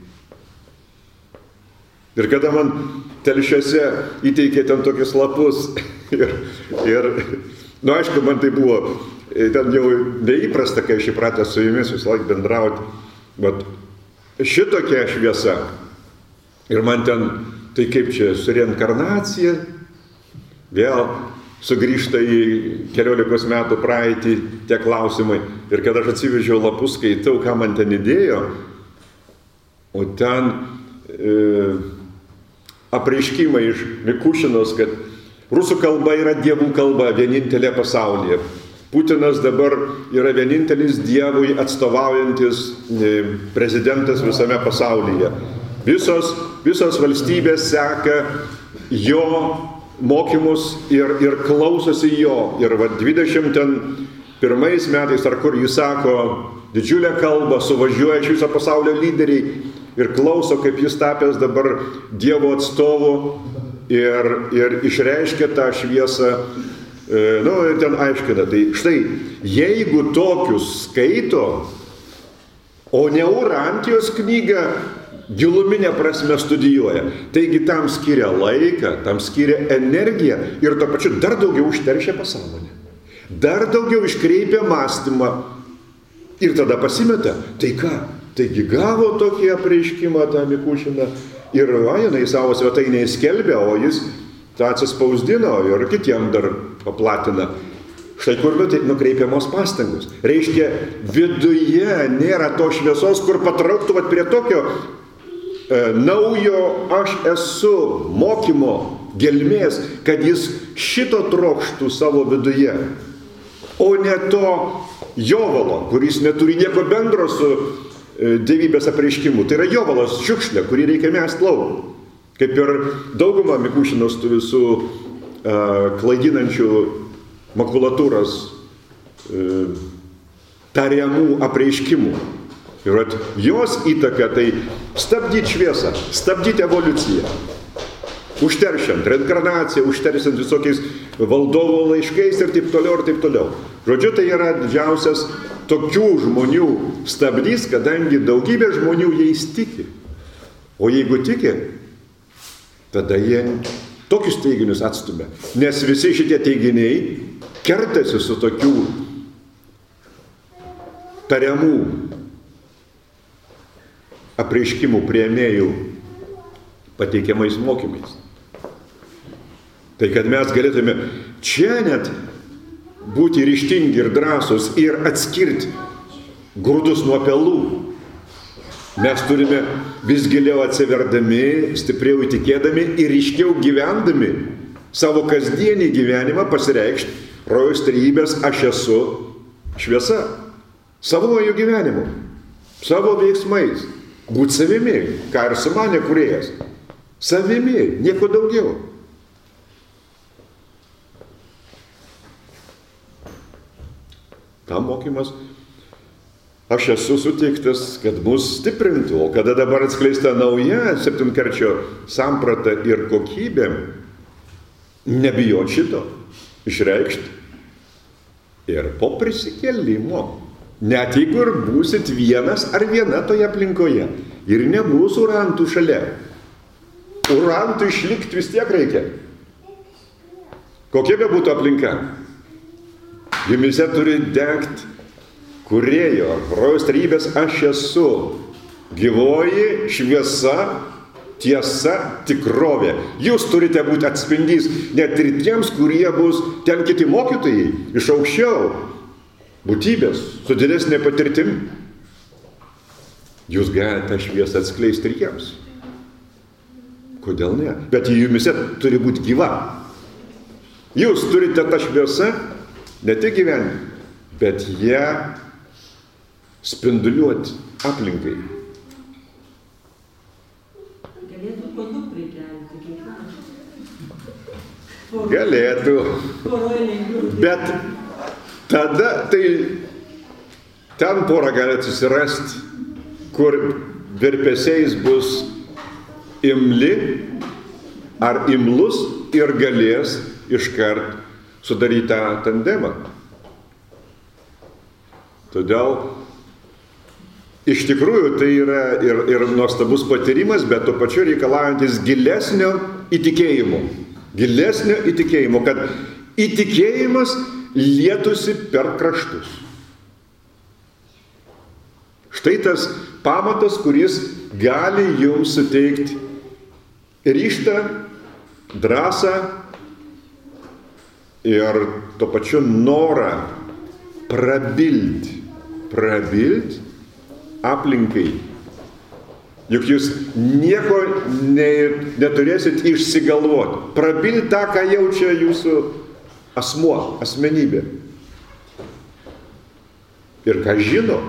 Ir kada man Telšiuose įteikė ten tokius lapus ir aišku, man tai buvo ten jau neįprasta, kai aš įpratęs su jumis visą laiką bendrauti, bet šitokia šviesa. Ir man ten, tai kaip čia, su reinkarnacija, vėl sugrįžta į 14 metų praeitį tie klausimai. Ir kada aš atsivežiau lapus, skaitau, ką man ten įdėjo, o ten apreiškimai iš Mikušinos, kad rusų kalba yra dievų kalba, vienintelė pasaulyje. Putinas dabar yra vienintelis dievui atstovaujantis prezidentas visame pasaulyje. Visos valstybės seka jo mokymus ir klausosi jo. Ir 21 metais, ar kur jis sako didžiulę kalbą, suvažiuoja iš viso pasaulio lyderiai ir klauso, kaip jis tapęs dabar Dievo atstovu ir išreiškia tą šviesą. Ir ten aiškina. Tai štai, jeigu tokius skaito, o ne Urantijos knygą giluminę prasme studijuoja, taigi tam skiria laiką, tam skiria energiją ir to pačiu dar daugiau užteršia pasąmonę. Dar daugiau iškreipia mąstymą ir tada pasimeta. Tai ką? Taigi gavo tokį apreiškimą tą Mikušiną ir jinai savo svetainėje skelbia, o jis tą atsispausdino ir kitiem dar paplatina. Štai kur nukreipiamos pastangos. Reiškia, viduje nėra to šviesos, kur patrauktų prie tokio naujo aš esu mokymo gelmės, kad jis šito trokštų savo viduje, o ne to jovalo, kuris neturi nieko bendro su dievybės apreiškimu. Tai yra jovalas šiukšlė, kurį reikia mesti lauk. Kaip ir dauguma Mikušinos tų visų klaidinančių makulatūros tariamų apreiškimų. Ir jos įtaka tai stabdyti šviesą, stabdyti evoliuciją. Užteršiant reinkarnaciją, užteršiant visokiais valdovo laiškais ir taip toliau, ir taip toliau. Žodžiu, tai yra didžiausias tokių žmonių stabdys, kadangi daugybė žmonių jais tiki. O jeigu tiki, tada jie tokius teiginius atstumia. Nes visi šitie teiginiai kertasi su tokių tariamų apreiškimų priėmėjų pateikiamais mokymais. Tai kad mes galėtume čia net būti ryžtingi ir drąsūs ir atskirti grūdus nuo pelų. Mes turime vis giliau atsiverdami, stipriau įtikėdami ir ryškiau gyvendami savo kasdienį gyvenimą pasireikšti rojaus trejybės aš esu šviesa. Savojų gyvenimu, savo veiksmais. Būt savimi, ką ir sumanė kūrėjas. Savimi, nieko daugiau. Tam mokymas aš esu suteiktas, kad mus stiprintų, o kada dabar atskleista nauja septynkarčio samprata ir kokybė, nebijot šito, išreikšti. Ir po prisikėlimo, net jeigu ir būsit vienas ar viena toje aplinkoje, ir nebus urantų šalia. Urantų išlikti vis tiek reikia. Kokia be būtų aplinka? Jumise turi degti kūrėjo, rojaus trejybės aš esu. Gyvoji šviesa, tiesa, tikrovė. Jūs turite būti atspindys net ir tiems, kurie bus ten kiti mokytojai, iš aukščiau, būtybės, su didesnė patirtim. Jūs galite tą šviesą atskleisti ir jiems. Kodėl ne? Bet jumise turi būti gyva. Jūs turite tą šviesą ne tik gyventi, bet ją spinduliuoti aplinkai. Galėtų po du prikelti kiekvieną. Galėtų. Bet tada tai ten porą galite susirasti, kur virpesiais bus imli ar imlus ir galės iškart sudaryti tą tandemą. Todėl iš tikrųjų tai yra ir nuostabus patyrimas, bet tuo pačiu reikalaujantis gilesnio įtikėjimo. Gilesnio įtikėjimo, kad įtikėjimas lietųsi per kraštus. Štai tas pamatas, kuris gali jums suteikti ryžtą, drąsą ir tuo pačiu norą prabilti aplinkai. Juk jūs nieko neturėsit išsigalvoti. Prabilti tą, ką jaučia jūsų asmuo, asmenybė. Ir ką žino.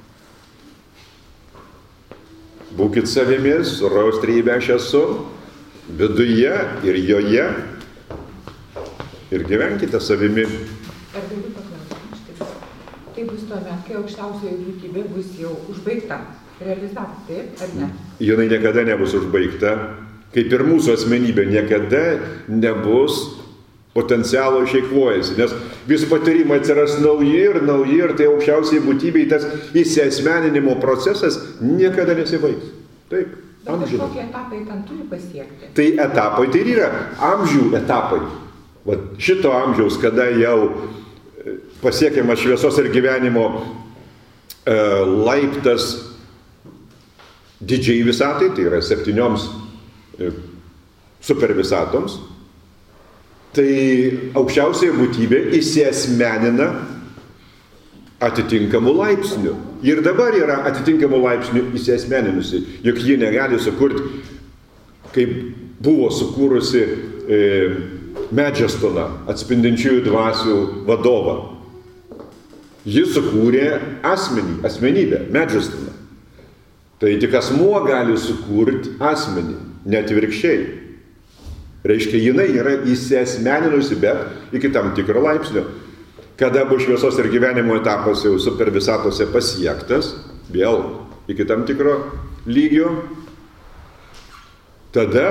Būkit savimis, rojaus trejybė aš esu, viduje ir joje. Ir gyvenkite savimi. Ar galiu paklausti? Tai bus tuomet, kai aukščiausioji būtybė bus jau užbaigta, realizata, taip ar ne? Jinai niekada nebus užbaigta, kaip ir mūsų asmenybė niekada nebus potencialo išeikvojasi, nes vis patyrimai atsiras nauji ir tai aukščiausiai būtybei tas įsiasmeninimo procesas niekada nesibaigs. Taip, amžinas. Bet kažkokie etapai ten turi pasiekti. Tai etapai tai yra amžių etapai. Vat šito amžiaus, kada jau pasiekiamas šviesos ir gyvenimo laiptas didžiai visatai, tai yra 7 supervisatoms, tai aukščiausioji būtybė įsiasmenina atitinkamų laipsnių. Ir dabar yra atitinkamų laipsnių įsiasmeninusi, juk ji negali sukurti, kaip buvo sukūrusi Medžestoną, atspindinčiųjų dvasių vadovą. Ji sukūrė asmenybę, Medžestoną. Tai tik asmuo gali sukurti asmenį, net virkščiai. Reiškia, jinai yra įsiasmeninusi, bet iki tam tikro laipsnio. Kada bus šviesos ir gyvenimo etapas jau supervisatose pasiektas, vėl iki tam tikro lygio, tada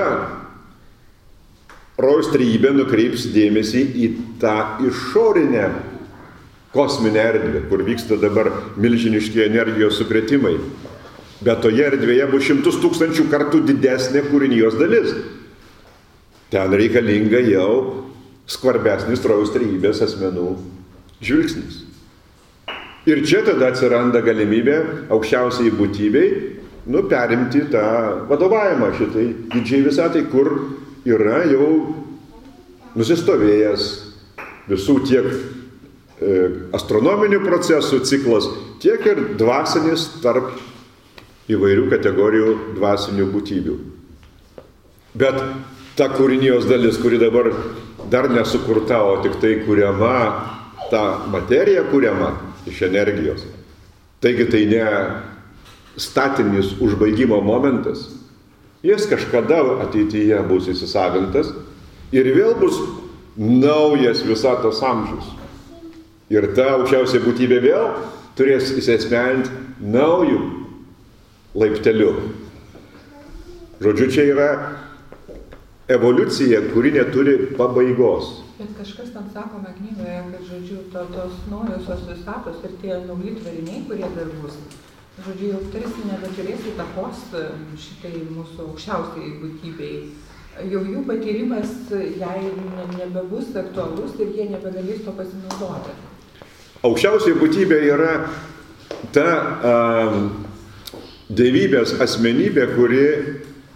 rojaus trejybė nukreips dėmesį į tą išorinę kosminę erdvę, kur vyksta dabar milžiniški energijos sukrėtimai. Bet toje erdvėje bus 100 000 kartų didesnė kūrinijos dalis. Ten reikalinga jau skvarbesnis rojaus trejybės asmenų žvilgsnis. Ir čia tada atsiranda galimybė aukščiausiai būtybei perimti tą vadovavimą šitai didžiai visatai, kur yra jau nusistovėjęs visų tiek astronominių procesų ciklas, tiek ir dvasinis tarp įvairių kategorijų dvasinių būtybių. Bet ta kūrinijos dalis, kuri dabar dar nesukurta, o tik tai kuriama, ta materija kuriama iš energijos. Taigi tai ne statinis užbaigimo momentas. Jis kažkada ateityje bus įsisavintas ir vėl bus naujas visatos amžius. Ir ta aukščiausia būtybė vėl turės įsiasmeninti naujų laiptelių. Žodžiu, čia yra evoliucija, kuri neturi pabaigos. Bet kažkas tam sakome knygoje, kad, žodžiu, tos naujosios visatos ir tie nauji tvariniai, kurie dar bus, žodžiu, jau tarsi nebeturės įtakos šitai mūsų aukščiausiai būtybei. Jau jų patyrimas jai nebebus aktualus ir jie nebegalės to pasinaudoti. Aukščiausiai būtybė yra ta dievybės asmenybė, kuri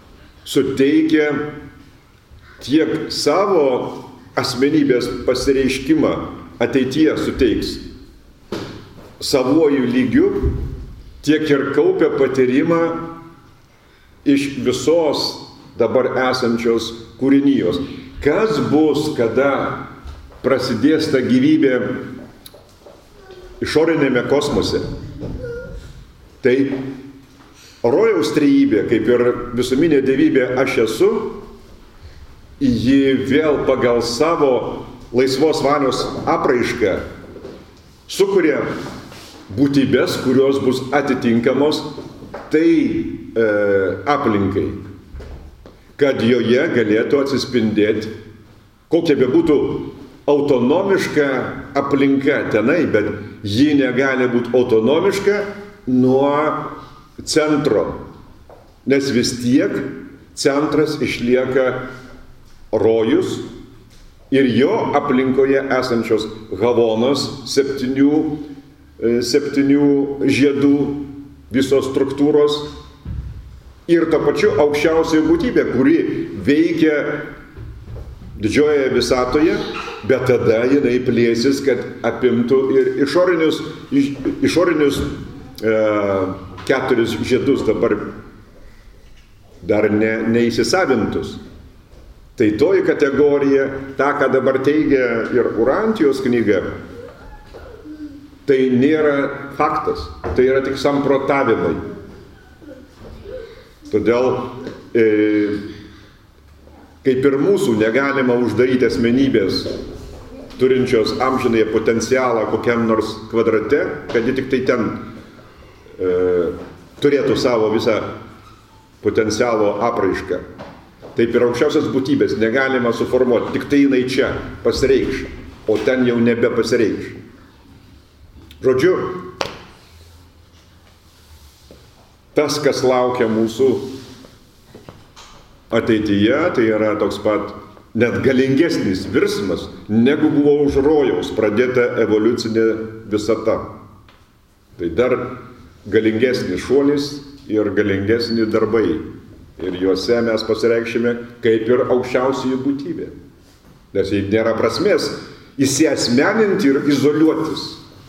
suteikia tiek savo asmenybės pasireiškimą ateityje suteiks savuoju lygiu, tiek ir kaupia patyrimą iš visos dabar esančios kūrinijos. Kas bus, kada prasidės ta gyvybė išorinėme kosmose? Tai rojaus trejybė, kaip ir visuminė dievybė aš esu, ji vėl pagal savo laisvos valios apraišką sukuria būtybės, kurios bus atitinkamos tai aplinkai, kad joje galėtų atsispindėti, kokia bebūtų autonomiška aplinka tenai, bet ji negali būti autonomiška nuo centro, nes vis tiek centras išlieka rojus ir jo aplinkoje esančios havonos, septynių žiedų visos struktūros ir to pačiu aukščiausioji būtybė, kuri veikia didžiojoje visatoje, bet tada jinai plėsis, kad apimtų ir išorinius 4 žiedus dabar dar neįsisavintus. Tai toji kategorija, tą, ką dabar teigia ir Urantijos knyga, tai nėra faktas, tai yra tik samprotavimai. Todėl, kaip ir mūsų negalima uždaryti asmenybės, turinčios amžinąją potencialą kokiam nors kvadrate, kad ji tik tai ten turėtų savo visą potencialo apraišką. Taip ir aukščiausias būtybės negalima suformuoti, tik tai jinai čia pasireikš, o ten jau nebepasireikš. Žodžiu, tas, kas laukia mūsų ateityje, tai yra toks pat net galingesnis virsmas, negu buvo už rojaus pradėta evoliucinė visata. Tai dar galingesnis šuolis ir galingesni darbai. Ir juose mes pasireikšime kaip ir aukščiausioji būtybė. Nes jei nėra prasmės įsiasmeninti ir izoliuotis.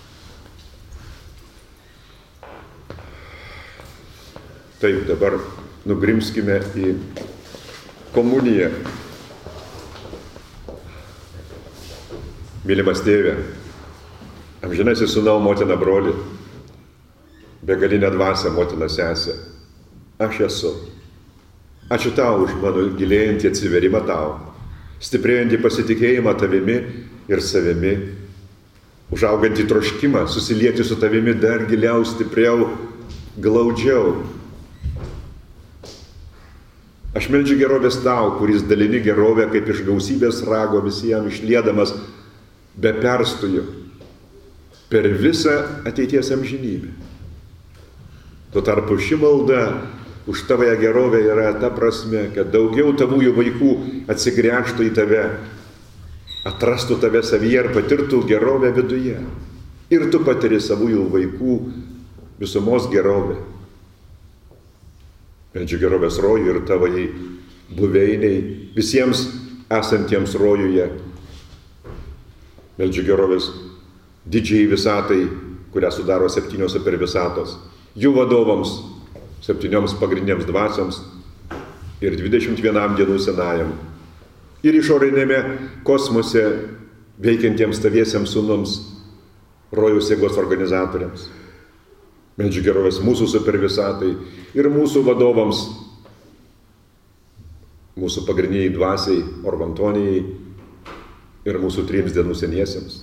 Taip, dabar nugrimskime į komuniją. Mylimas tėve, amžinasis sūnau, motina, broli, begalinė dvasia, motina, sesė, aš esu. Ačiū tau už mano gilėjantį atsiverimą tau, stiprėjantį pasitikėjimą tavimi ir savimi, užaugantį troškimą susilieti su tavimi dar giliau, stipriau, glaudžiau. Aš meldžiu gerovės tau, kuris dalini gerovę kaip iš gausybės rago visiems išliedamas be perstojo per visą ateities amžinybę. Tuo tarpu ši malda už tavąją gerovę yra ta prasme, kad daugiau tavųjų vaikų atsigręžtų į tave, atrastų tave savyje ir patirtų gerovę viduje. Ir tu patiri savųjų vaikų visumos gerovę. Meldžiu gerovės rojų ir tavai buveiniai visiems esantiems rojuje. Meldžiu gerovės didžiai visatai, kurią sudaro 7 supervisatos, jų vadovams, 7 pagrindiniams dvasioms ir 21 dienų senajam. Ir išorinėme kosmose veikiantiems taviesiems sūnums, rojaus jėgos organizatoriams. Meldžiu gerovės mūsų supervisatai ir mūsų vadovams, mūsų pagrindiniai dvasiai, orvantonijai ir mūsų 3 dienų seniesiems.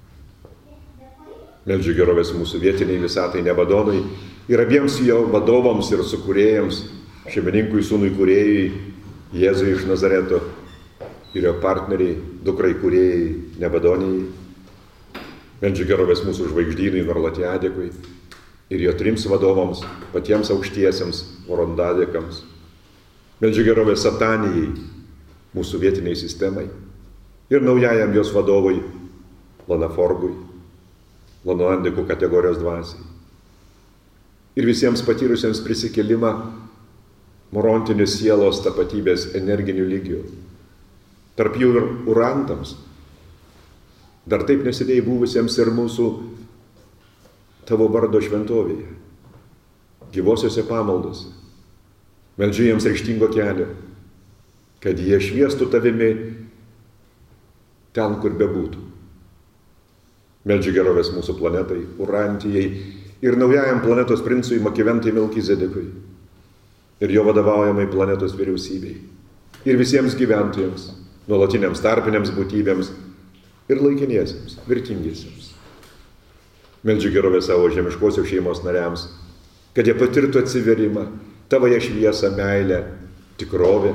Meldžiu gerovės mūsų vietiniai visatai Nebadonui ir abiems jo vadovams ir sukūrėjams, šeimininkui, sūnui kūrėjai, Jėzui iš Nazareto ir jo partneriai, dukrai kūrėjai Nebadonijai. Meldžiu gerovės mūsų žvaigždynui Norlatiadekui ir jo 3 vadovams, patiems aukštiesiems Orondadekams. Meldžiu gerovės Satanijai, mūsų vietiniai sistemai ir naujajam jos vadovui Lanaforgui, Lanoandikų kategorijos dvasiai. Ir visiems patyrusiems prisikelimą morontinių sielos tapatybės energinių lygių. Tarp jų ir urantams, dar taip neseniai buvusiems ir mūsų tavo vardo šventovėje, gyvosiuose pamaldose. Meldžiu jiems ryžtingo kelio, kad jie šviestų tavimi ten, kur bebūtų. Meldžiu gerovės mūsų planetai, Urantijai ir naujajam planetos princui Makiventai Melkizedekui ir jo vadovaujamai planetos vyriausybei ir visiems gyventojams, nuolatiniams tarpiniams būtybėms ir laikiniesiems, vertingiesiems. Meldžiu gerovės savo žemiškosios šeimos nariams, kad jie patirtų atsiverimą, tavoje šviesą, meilę, tikrovę,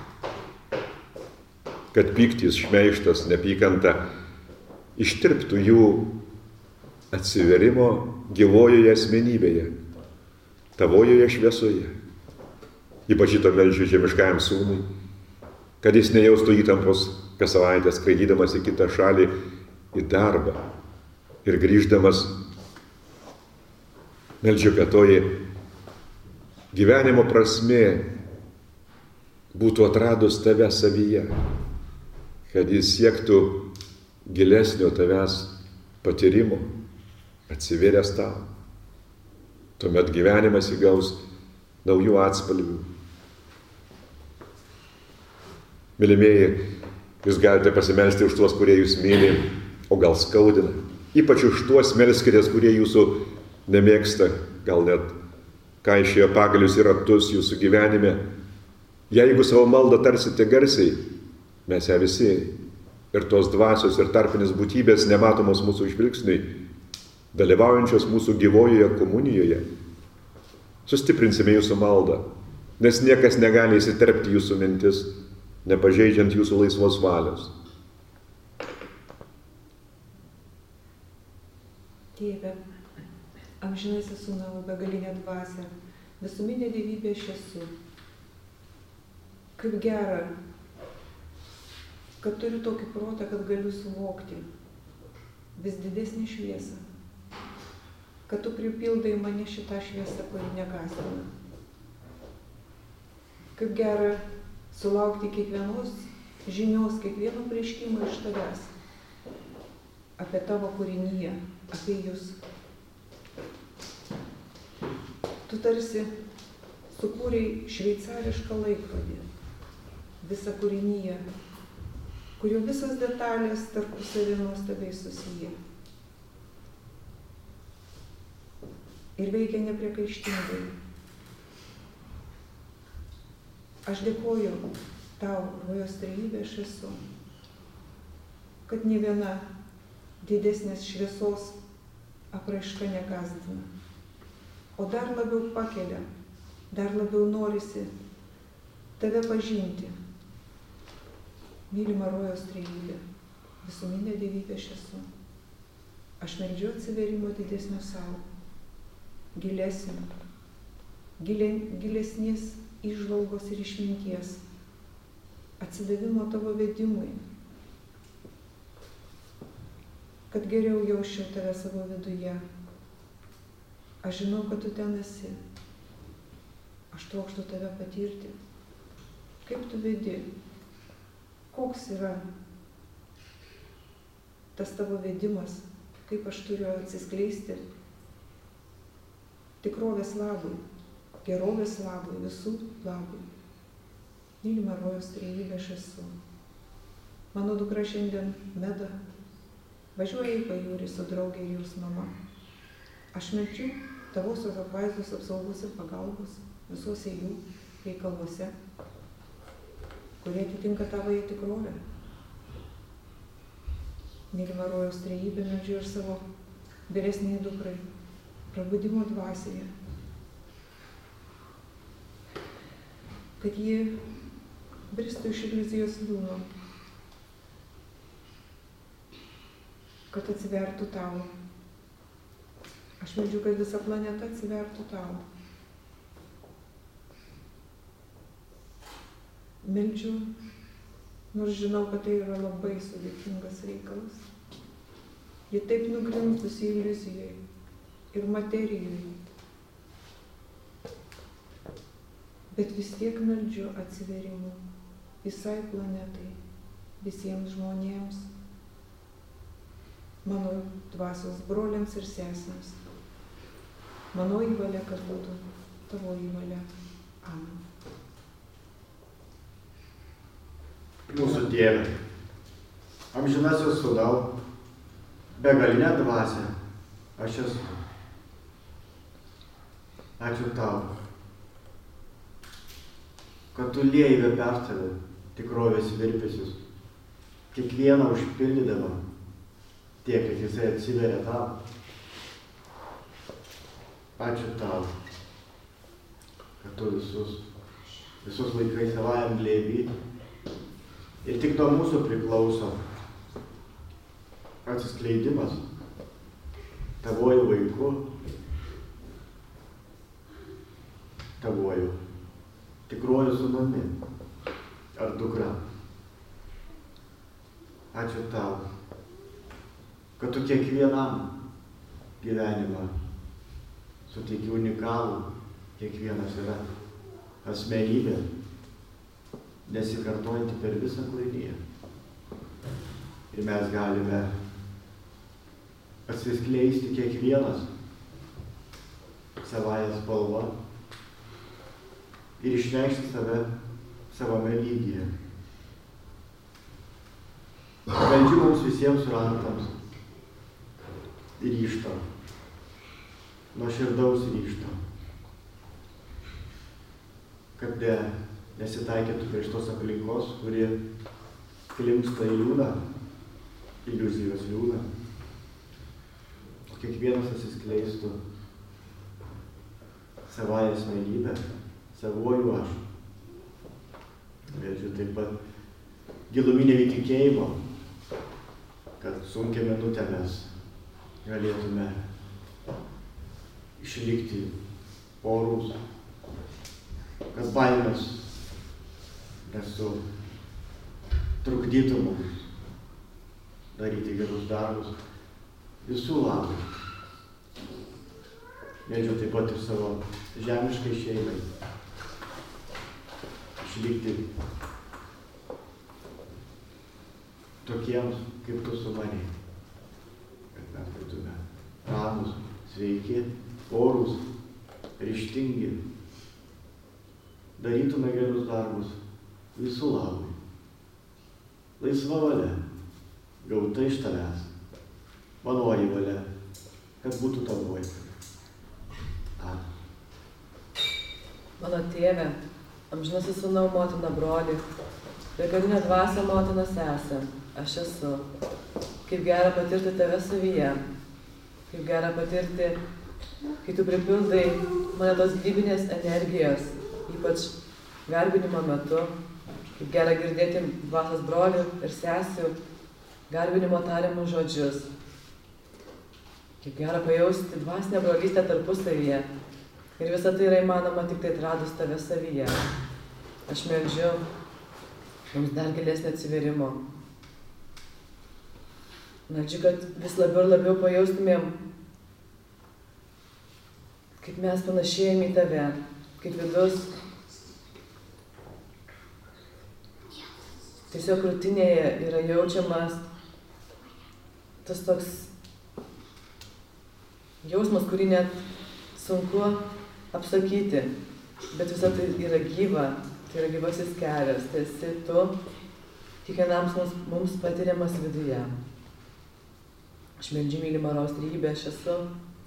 kad pyktis, šmeižtas, nepykanta ištirptų jų atsiverimo gyvojoje asmenybėje, tavojoje šviesoje. Ypač šito meldžiu žemiškajam sūnui, kad jis nejaustų įtampos kas savaitę skraidydamas į kitą šalį į darbą ir grįždamas. Meldžiu, kad toji gyvenimo prasmė būtų atradus tave savyje, kad jis siektų gilesnio tavęs patyrimo, atsivėręs tau. Tuomet gyvenimas įgaus naujų atspalvių. Mylimieji, jūs galite pasimelsti už tuos, kurie jūs myli, o gal skaudina. Ypač už tuos melskitės, kurie jūsų nemėgsta, gal net kaišioja pagalius ir ratus jūsų gyvenime. Jeigu savo maldą tarsite garsiai, mes ją visi, ir tos dvasios ir tarpinės būtybės nematomos mūsų žvilgsniui, dalyvaujančios mūsų gyvojoje komunijoje, sustiprinsime jūsų maldą, nes niekas negali įsiterpti jūsų mintis, nepažeidžiant jūsų laisvos valios. Tėve, amžinasis sūnau, begalinė dvasia, visuminė dievybė aš esu. Kaip gera, kad turiu tokį protą, kad galiu suvokti vis didesnį šviesą, kad tu pripildai mane šitą šviesą, kuri negąsdina. Kaip gera sulaukti kiekvienos žinios, kiekvieno prieškimo iš tavęs apie tavo kūrinyje, apie jūs. Tu tarsi sukūrei šveicarišką laikrodį, visą kūrinyje, kurio visas detalės tarpusavy nuostabiai susiję. Ir veikia nepriekaištingai. Aš dėkoju tau, rojos trejybė aš esu, kad nė viena didesnės šviesos apraiška negąsdina, o dar labiau pakelia, dar labiau norisi tave pažinti. Mylima rojos trejybė, visuminė dievybė aš esu. Aš meldžiu atsiverimo didesnio savo, gilesnio, gilesnės įžvalgos ir išminties, atsidavimo tavo vedimui, kad geriau jausčiau tave savo viduje. Aš žinau, kad tu ten esi. Aš trokštu tave patirti. Kaip tu vedi? Koks yra tas tavo vedimas? Kaip aš turiu atsiskleisti tikrovės labui, gerovės labui, visų labui. Mylima rojos trejybė aš esu. Mano dukra šiandien Meda važiuoja į pajūrį su draugė ir jos mama. Aš meldžiu tavosios apvaizdos apsaugos ir pagalbos visuose jų reikaluose, kurie atitinka tavoje tikrovę. Mylima rojos trejybė, meldžiu ir savo vyresniai dukrai, prabudimo dvasioje, kad ji bristų iš iliuzijos liūno, kad atsivertų tau. Aš meldžiu, kad visa planeta atsivertų tau. Meldžiu, nors žinau, kad tai yra labai sudėtingas reikalas. Ji taip nugrimzdusi iliuzijai ir materijai. Bet vis tiek meldžiu atsiverimų visai planetai, visiems žmonėms, mano dvasios broliams ir sesėms. Mano įvalia, kad būtų tavo įvalia. Amen. Mūsų Tėve, amžinasis Sūnau, begalinę dvasią, aš esu. Ačiū tau, kad tu lieji per save tikrovės virpesius, kiekvieną užpildydama tiek, kiek jisai atsiveria tau. Ačiū tau, kad tu visus laikai savajam glėby ir tik nuo mūsų priklauso atsiskleidimas tavojų vaiku, tavojų tikruoju sūnumi ar dukra. Ačiū tau, kad tu kiekvienam gyvenimą suteiki unikalų, kiekvienas yra asmenybė, nesikartojanti per visą kūriniją. Ir mes galime atsiskleisti kiekvienas savąją spalvą ir išreikšti save savame lygyje. Meldžiu mums visiems surantams ryžto, nuoširdaus ryžto, kad nesitaikytų prie šitos aplinkos, kuri klimpsta į liūną, iliuzijos liūną, o kiekvienas atsiskleistų savąją asmenybę, savuoju aš. Meldžiu taip pat giluminio įtikėjimo, kad sunkią minutę mes galėtume išlikti orūs, kad baimės trukdytų mums daryti gerus darbus visų labui. Meldžiu taip pat ir savo žemiškai šeimai išlikti tokiems, kaip tu sumanei, kad mes būtume ramūs, sveiki, orūs, ryžtingi, darytume gerus darbus visų labui. Laisva valia, gauta iš tavęs, manoji valia, kad būtų tavoji. Amen. Mano Tėve, amžinasis Sūnau, motina, broli, begalinė dvasia, motina, sesė, aš esu. Kaip gera patirti tave savyje, kaip gera patirti, kai tu pripildai mane tos gyvybinės energijos, ypač garbinimo metu, kaip gera girdėti dvasios brolių ir sesių garbinimo tariamus žodžius, kaip gera pajausti dvasinę brolystę tarpusavyje. Ir visa tai yra įmanoma tik tai atradus tave savyje. Aš meldžiu mums dar gilesnio atsiverimo. Meldžiu, kad vis labiau ir labiau pajaustumėm, kaip mes panašėjame į tave, kaip vidus tiesiog krūtinėje yra jaučiamas tas toks jausmas, kurį net sunku apsakyti, bet visą tai yra gyva, tai yra gyvasis kelias, tai esi tu, kiekvienam mums patiriamas viduje. Aš meldžiu mylimą Marijos trejybę, aš esu.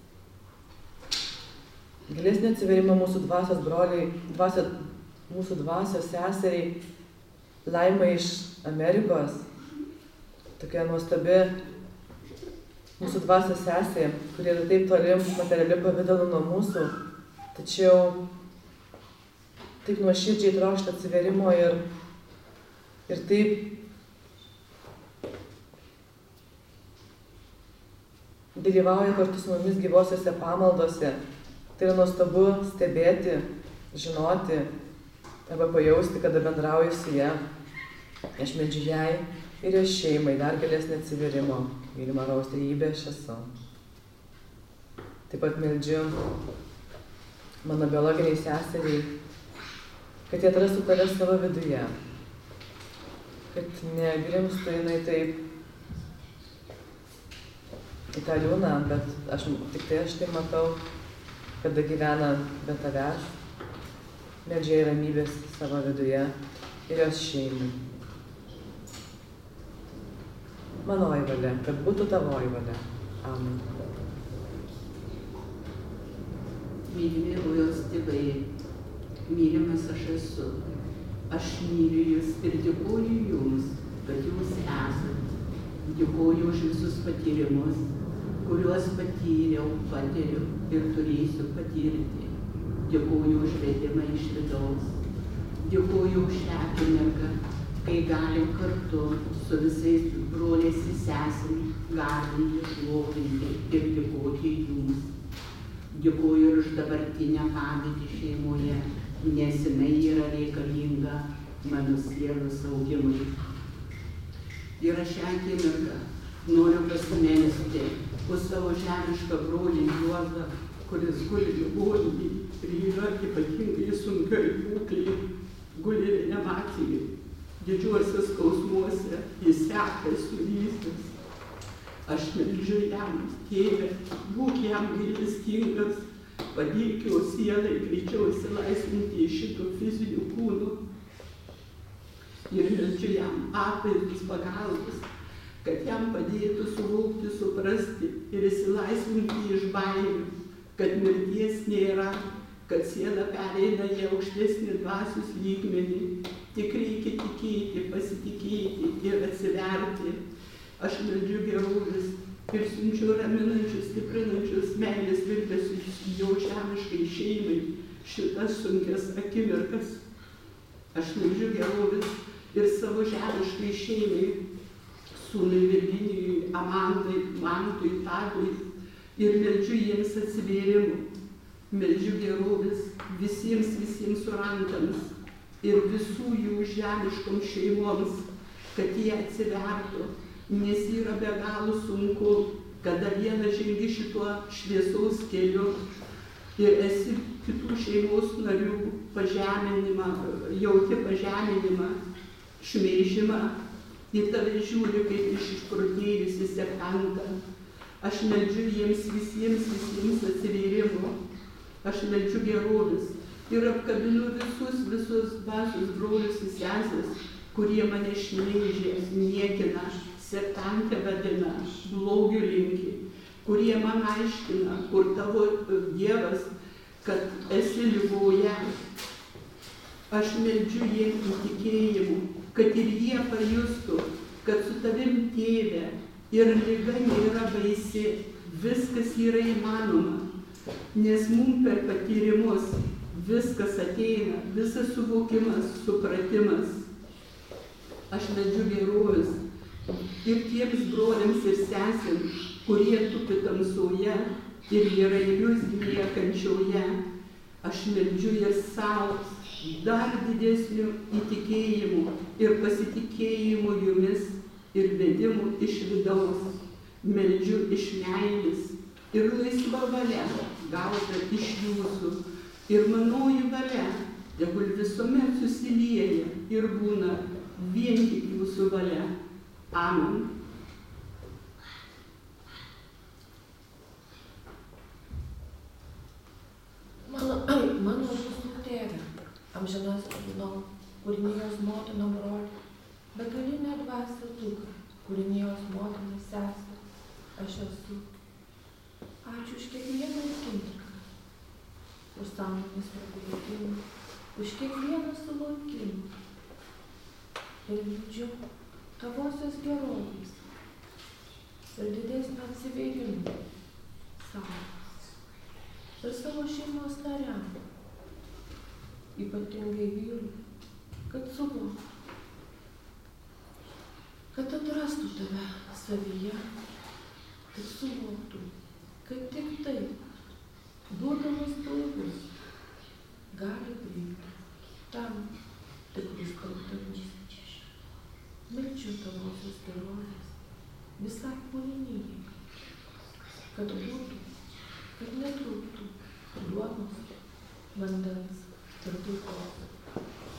Gilesnį atsiverimą mūsų dvasios broliai, mūsų dvasios seseriai, Laima iš Amerikos, tokia nuostabi mūsų dvasios sesė, kuri yra taip toli materialiu pavidalu nuo mūsų, tačiau taip nuoširdžiai trokšta atsiverimo ir taip dalyvauja kartu su mumis gyvosiuose pamaldose. Tai yra nuostabu stebėti, žinoti arba pajausti, kada bendrauji su ja. Aš meldžiu jai ir jos šeimai dar gilesnio atsiverimo. Mylima Marijos trejybė, aš esu. Taip pat meldžiu mano biologiniai seseriai kad jie atrastų tave savo viduje, kad negrimstų jinai taip į tą liūną, bet tik tai aš tai matau, kada gyvena be tavęs, medžiai ramybės savo viduje ir jos šeimai. Manoji valia, kad būtų tavoji valia. Amen. Mylimi rojos tėvai, mylimas aš esu. Aš myliu jūs ir dėkoju jums, kad jūs esat. Dėkoju už visus patyrimus, kuriuos patyriau, patiriu ir turėsiu patirti. Dėkoju už vedimą iš vidaus. Dėkoju už šią akimirką, kai galim kartu su visais broliais ir sesėmis garbinti, šlovinti ir dėkoti jums. Dėkoju ir už dabartinę padėtį šeimoje, nes jinai yra reikalinga mano sielos augimui. Ir aš šią akimirką noriu pasimelsti už savo žemišką brolį Juozą, kuris guli ligoninėje ir yra ypatingai sunkioj būklėje, guli reanimacijai, didžiuosiuose skausmuose, jis seka sulysęs. Aš meldžiu jam, Tėve, būk jam gailestingas, padėk jo sielai greičiau išsilaisvinti iš šito fizinių kūnų. Ir meldžiu jam atvaizdus pagalbos, kad jam padėtų suvokti, suprasti ir išsilaisvinti iš baimių, kad mirties nėra, kad siela pereina į aukštesnį dvasios lygmenį. Tik reikia tikėti, pasitikėti ir atsiverti. Aš meldžiu gerovės ir siunčiu raminančius, stiprinančius meilės virpesius jo žemiškai šeimai šitas sunkias akimirkas. Aš meldžiu gerovės ir savo žemiškai šeimai, sūnui Virginijui, Amandai, Mantui, Tadui ir meldžiu jiems atsivėrimų. Meldžiu gerovės visiems surantams ir visų jų žemiškoms šeimoms, kad jie atsivertų, nes yra be galo sunku, kada vieną žengi šituo šviesaus keliu ir esi kitų šeimos narių pažeminimą, jauti pažeminimą, šmeižimą, į tave žiūri kaip iš išprotėjusi sektantą. Aš meldžiu jiems visiems atsivėrimų. Aš meldžiu gerovės ir apkabinu visus dvasios brolius ir sesės, kurie mane šmeižia, niekina, sektantę vadina, blogiu linki, kurie man aiškina, kur tavo Dievas, kad esi ligoje. Aš meldžiu jiems įtikėjimu, kad ir jie pajustų, kad su tavim Tėve ir liga nėra baisi, viskas yra įmanoma, nes mums per patyrimus viskas ateina, visas suvokimas, supratimas. Aš meldžiu gerovės ir tiems broliams ir sesėms, kurie tupi tamsoje ir yra iliuzinėje kančioje. Aš meldžiu ir savo dar didesniu įtikėjimu ir pasitikėjimu jumis ir vedimu iš vidaus. Meldžiu iš meilės ir laisva valia gauta iš jūsų. Ir manoji valia, tegul visuomet susilieja ir būna vien tik jūsų valia. Amen. Mano visų Tėve, amžinas sūnau, kūrinijos motina broli, begalinė dvasia dukra, kūrinijos motina sesė, aš esu. Ačiū už kiekvieną akimirką, už sąmonės prabudimu, už kiekvieną suvokimą. Ir meldžiu tavosios gerovės ir didesnio atsivėrimo savo ir savo šeimos nariam, ypatingai vyrui, kad suvoktų, kad atrastų tave savyje, kad suvoktų, kad tik taip, duodamas blaivus, gali priimti tam tikrus sprendimus. Meldžiu tavosios gerovės visai kūrinijai, kad būtų, kad netrūktų duonos, vandens ir taikos.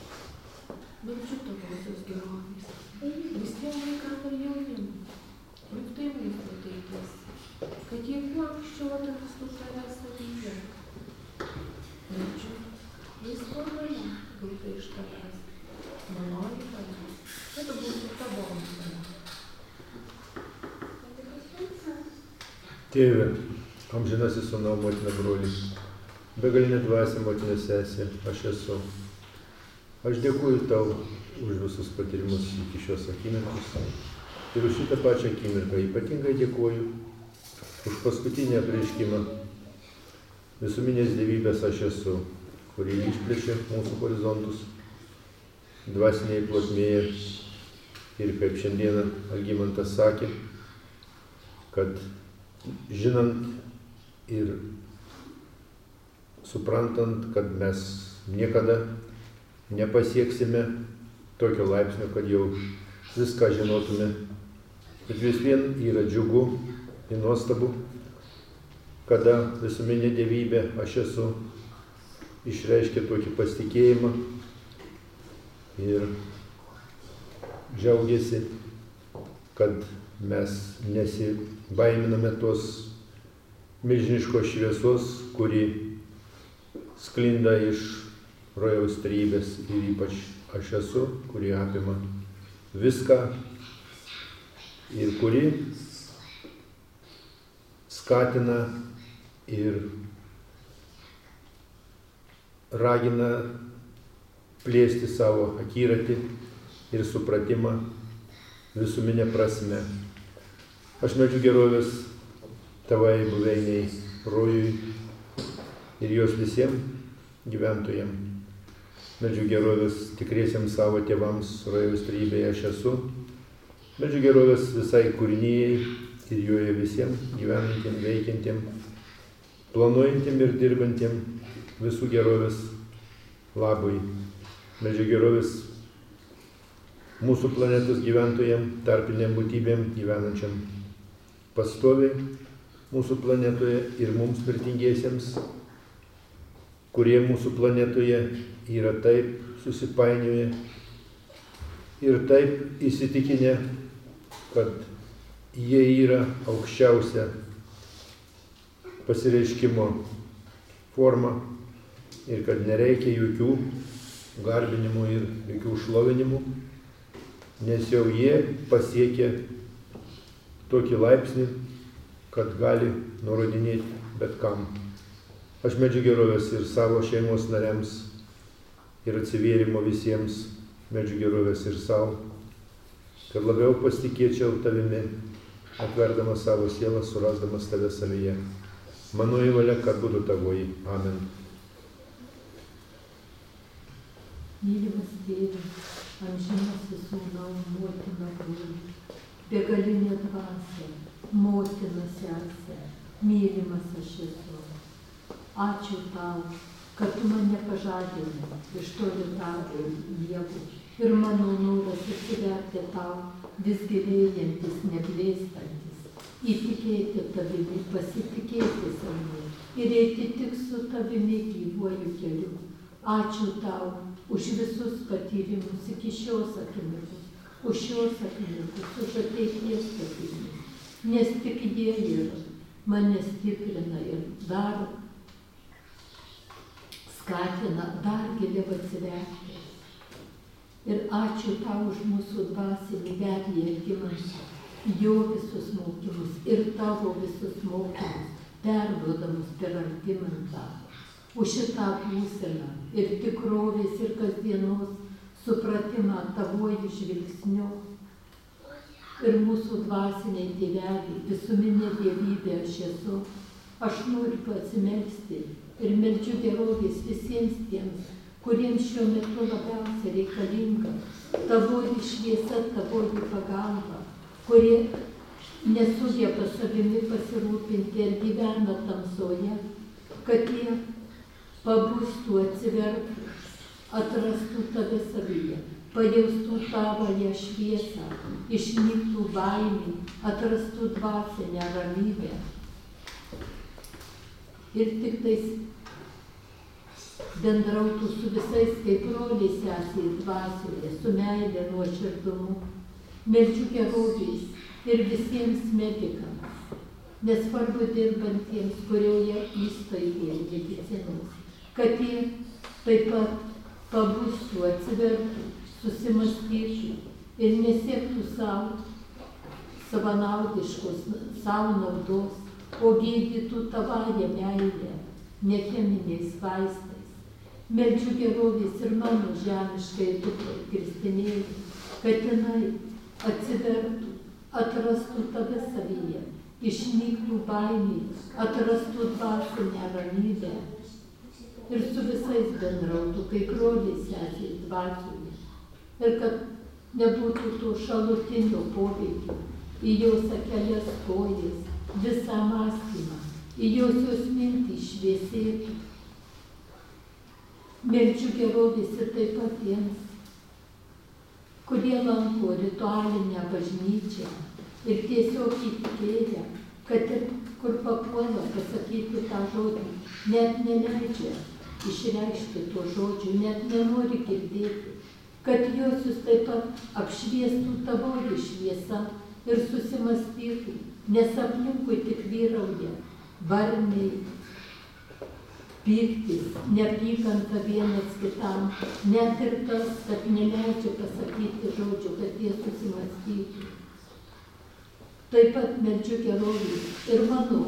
tai iš tavęs. Manoji tavęs. Tai būtų tavo tavęs. Tėve, amžinasis sūnau, motina, broli, begalinė dvasia, motina, sesė, aš esu. Aš dėkuoju tau už visus patyrimus iki šios akimirkos ir už šitą pačią akimirką. Ypatingai dėkuoju už paskutinį apreiškimą visuminės dievybės aš esu, kurį išplečia mūsų horizontus dvasinėje plotmėje. Ir kaip šiandieną Algimantas sakė, kad žinant ir suprantant, kad mes niekada nepasieksime tokio laipsnio, kad jau viską žinotume, bet vis vien yra džiugu ir nuostabu, kada visuminė dievybė aš esu išreiškia tokį pasitikėjimą ir džiaugiasi, kad mes nesibaiminame tos milžiniškos šviesos, kuri sklinda iš rojaus trejybės ir ypač aš esu, kuri apima viską ir kuri skatina ir ragina plėsti savo akiratį ir supratimą visuminę prasme. Aš meldžiu gerovės tavai buveiniai rojui ir jos visiems gyventojams. Meldžiu gerovės tikriesiems savo tėvams rojaus trejybėje aš esu. Meldžiu gerovės visai kūrinijai ir joje visiems gyvenantiem, veikiantiem, planuojantiem ir dirbantiem visų gerovės labui. Meldžiu gerovės mūsų planetos gyventojams, tarpiniam būtybėm gyvenančiam pastoviai mūsų planetoje ir mums vertingiesiems, kurie mūsų planetoje yra taip susipainioję ir taip įsitikinę, kad jie yra aukščiausia pasireiškimo forma ir kad nereikia jokių garbinimų ir jokių šlovinimų, nes jau jie pasiekė tokį laipsnį, kad gali nurodinėti bet kam. Aš meldžiu gerovės ir savo šeimos nariams ir atsivėrimo visiems, meldžiu gerovės ir savo, kad labiau pasitikėčiau tavimi, atverdamas savo sielą, surasdamas tave savyje. Manoji valia, kad būtų tavoji. Amen. Mylimas Tėvas, amžinasis sūnau, motina broli, begalinė dvasia, motina sesė, mylimas aš esu. Ačiū tau, kad tu mane pažadinai iš tolitarų miegų ir mano noras atsiverti tau vis gilėjantis, neblėstantis, įtikėti tavimi, pasitikėti savimi ir eiti tik su tavimi gyvuoju keliu. Ačiū tau už visus patyrimus iki šios akimirkos, už šios akimirkos, už ateities patyrimus, nes tik jie yra, mane stiprina ir dar skatina dar giliau atsiverti. Ir ačiū tau už mūsų dvasinį vedlį Algimantą, jo visus mokymus ir tavo visus mokymus, perduodamus per Algimantą. Už šitą būseną ir tikrovės ir kasdienos supratimą tavoju žvilgsniu ir mūsų dvasiniai tėveliai, visuminė dievybė aš esu. Aš noriu pasimelsti ir meldžiu gerovės visiems tiems, kuriems šiuo metu labiausiai reikalinga tavoji šviesa, tavoji pagalba, kurie nesugeba savimi pasirūpinti ir gyvena tamsoje, kad jie pabustų, atsivertų, atrastų tave savyje, pajaustų tavąją šviesą, išnyktų baimė, atrastų dvasinę ramybę. Ir tik tais bendrautų su visais kaip broliai sesės dvasioje, su meile, nuoširdumu. Meldžiu gerovės ir visiems medikams, nesvarbu dirbantiems kurioje įstaigoje medicinos, kad jie taip pat pabustų, atsivertų, susimąstytų ir nesiektų savanaudiškos, savo naudos, o gydytų tavąją meilę, ne cheminiais vaistais. Meldžiu gerovės ir mano žemiškai dukrai Kristinėlei, kad jinai atsivertų, atrastų tave savyje, išnyktų baimė, atrastų dvasinę ramybę ir su visais bendrautų, kaip broliai sesės dvasioje. Ir kad nebūtų to šalutinio poveikio į jos akeles kojas, visą mąstymą, į josios mintį šviesėtų. Meldžiu gerovės ir taip pat tiems, kurie lanko ritualinę bažnyčią ir tiesiog įtikėję, kad ir kur papuola pasakyti tą žodį, net neleidžia išreikšti to žodžio, net nenori girdėti, kad josius taip pat apšviestų tavoji šviesa ir susimąstytų, nes aplinkui tik vyrauja varniai, pyktis, neapykanta vienas kitam, net ir tas, kad neleidžia pasakyti žodžių, kad jie susimąstytų. Taip pat meldžiu gerovės ir mano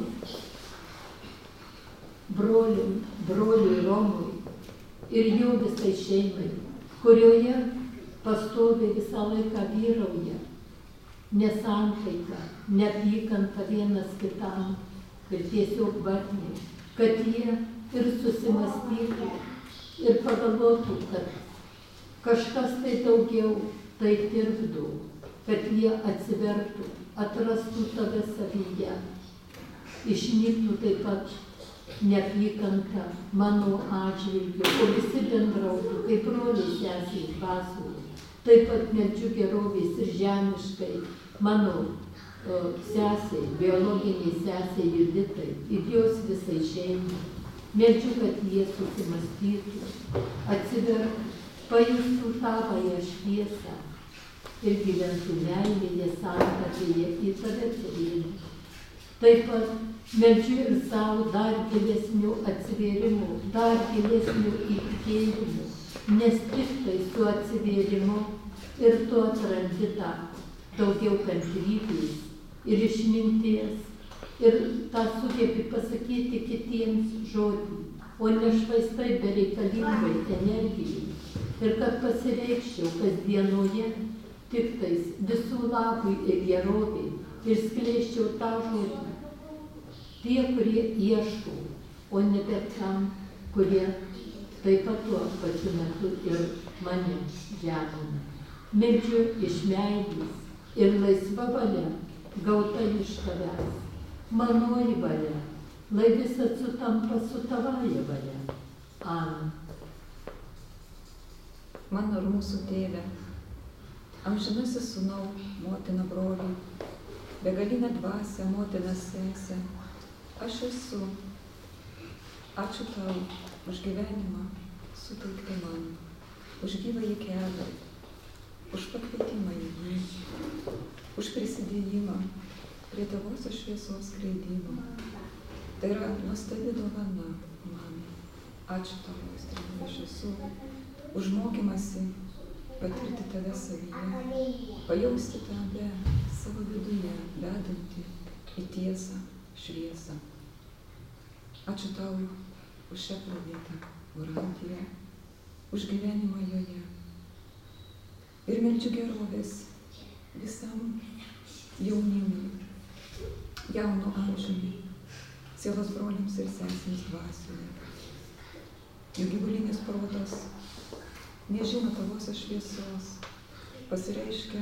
broliui Romui ir jo visai šeimai, kurioje pastoviai visą laiką vyrauja nesantaika, neapykanta vienas kitam ir tiesiog varniai, kad jie ir susimąstytų ir pagalvotų, kad kažkas tai daugiau tai tirpdo, kad jie atsivertų, atrastų tave savyje, išnyktų taip pat neapykanta mano atžvilgiu, o visi bendrautų, kaip broliai sesės dvasioje. Taip pat meldžiu gerovės ir žemiškai mano sesei, biologiniai sesei Juditai ir jos visai šeimai. Meldžiu, kad jie susimąstytų, atsivertų, pajustų tavąją šviesą ir gyventų meilėje, santapėje, į tave atsivėrimo. Taip pat meldžiu ir savo dar gilesnių atsivėrimų, dar gilesnių įtikėjimų, nes tik tai su atsivėrimu ir tu atrandi tą daugiau kantrybės ir išminties. Ir tą sugebi pasakyti kitiems žodį, o nešvaistai bereikalingai energijai. Ir kad pasireikščiau kasdienoje tik tais visų labui ir geroviai ir skleisčiau tą žodį. Tie, kurie ieško, o ne bet kam, kurie taip pat tuo pačiu metu ir mane žemina. Meldžiu iš meilės ir laisva valia gauta iš tavęs. Manoji valia, lai visas sutampa su tavąja valia. Amen. Mano ir mūsų tėve, amžinasis sūnau, motina broliai, begalinė dvasia, motina sesė, aš esu. Ačiū tau už gyvenimą suteiktą man, už gyvąjį kelią, už pakvietimą į jį, už prisidėjimą prie tavosios šviesos skleidimo. Tai yra nuostabi dovana man. Ačiū tau, Aistrinai, aš esu, už mokymąsi patirti tave savyje, pajausti tave savo viduje, vedantį į tiesą, šviesą. Ačiū tau už šią planetą, Urantiją, už gyvenimą joje. Ir meldžiu gerovės visam jaunimui, jauno amžiumi, sielos broliams ir sesėms dvasioje. Jų gyvulinis protas nežino tavosios šviesos, pasireiškia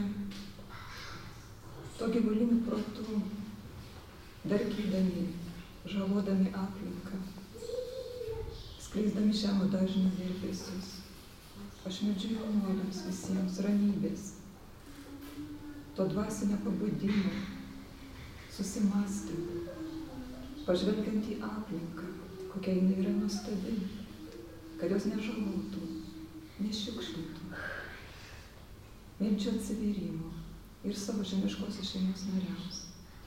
to gyvuliniu protu, darkydami, žalodami aplinką, skleisdami žemo dažnio virpesius. Aš meldžiu jaunuoliams visiems ramybės, to dvasinio pabudimo, susimąstymą, pažvelgiant į aplinką, kokia jinai yra nuostabi, kad jos nežalotų, nešiukšlintų. Meldžiu atsivėrimo ir savo žemiškosios šeimos nariams.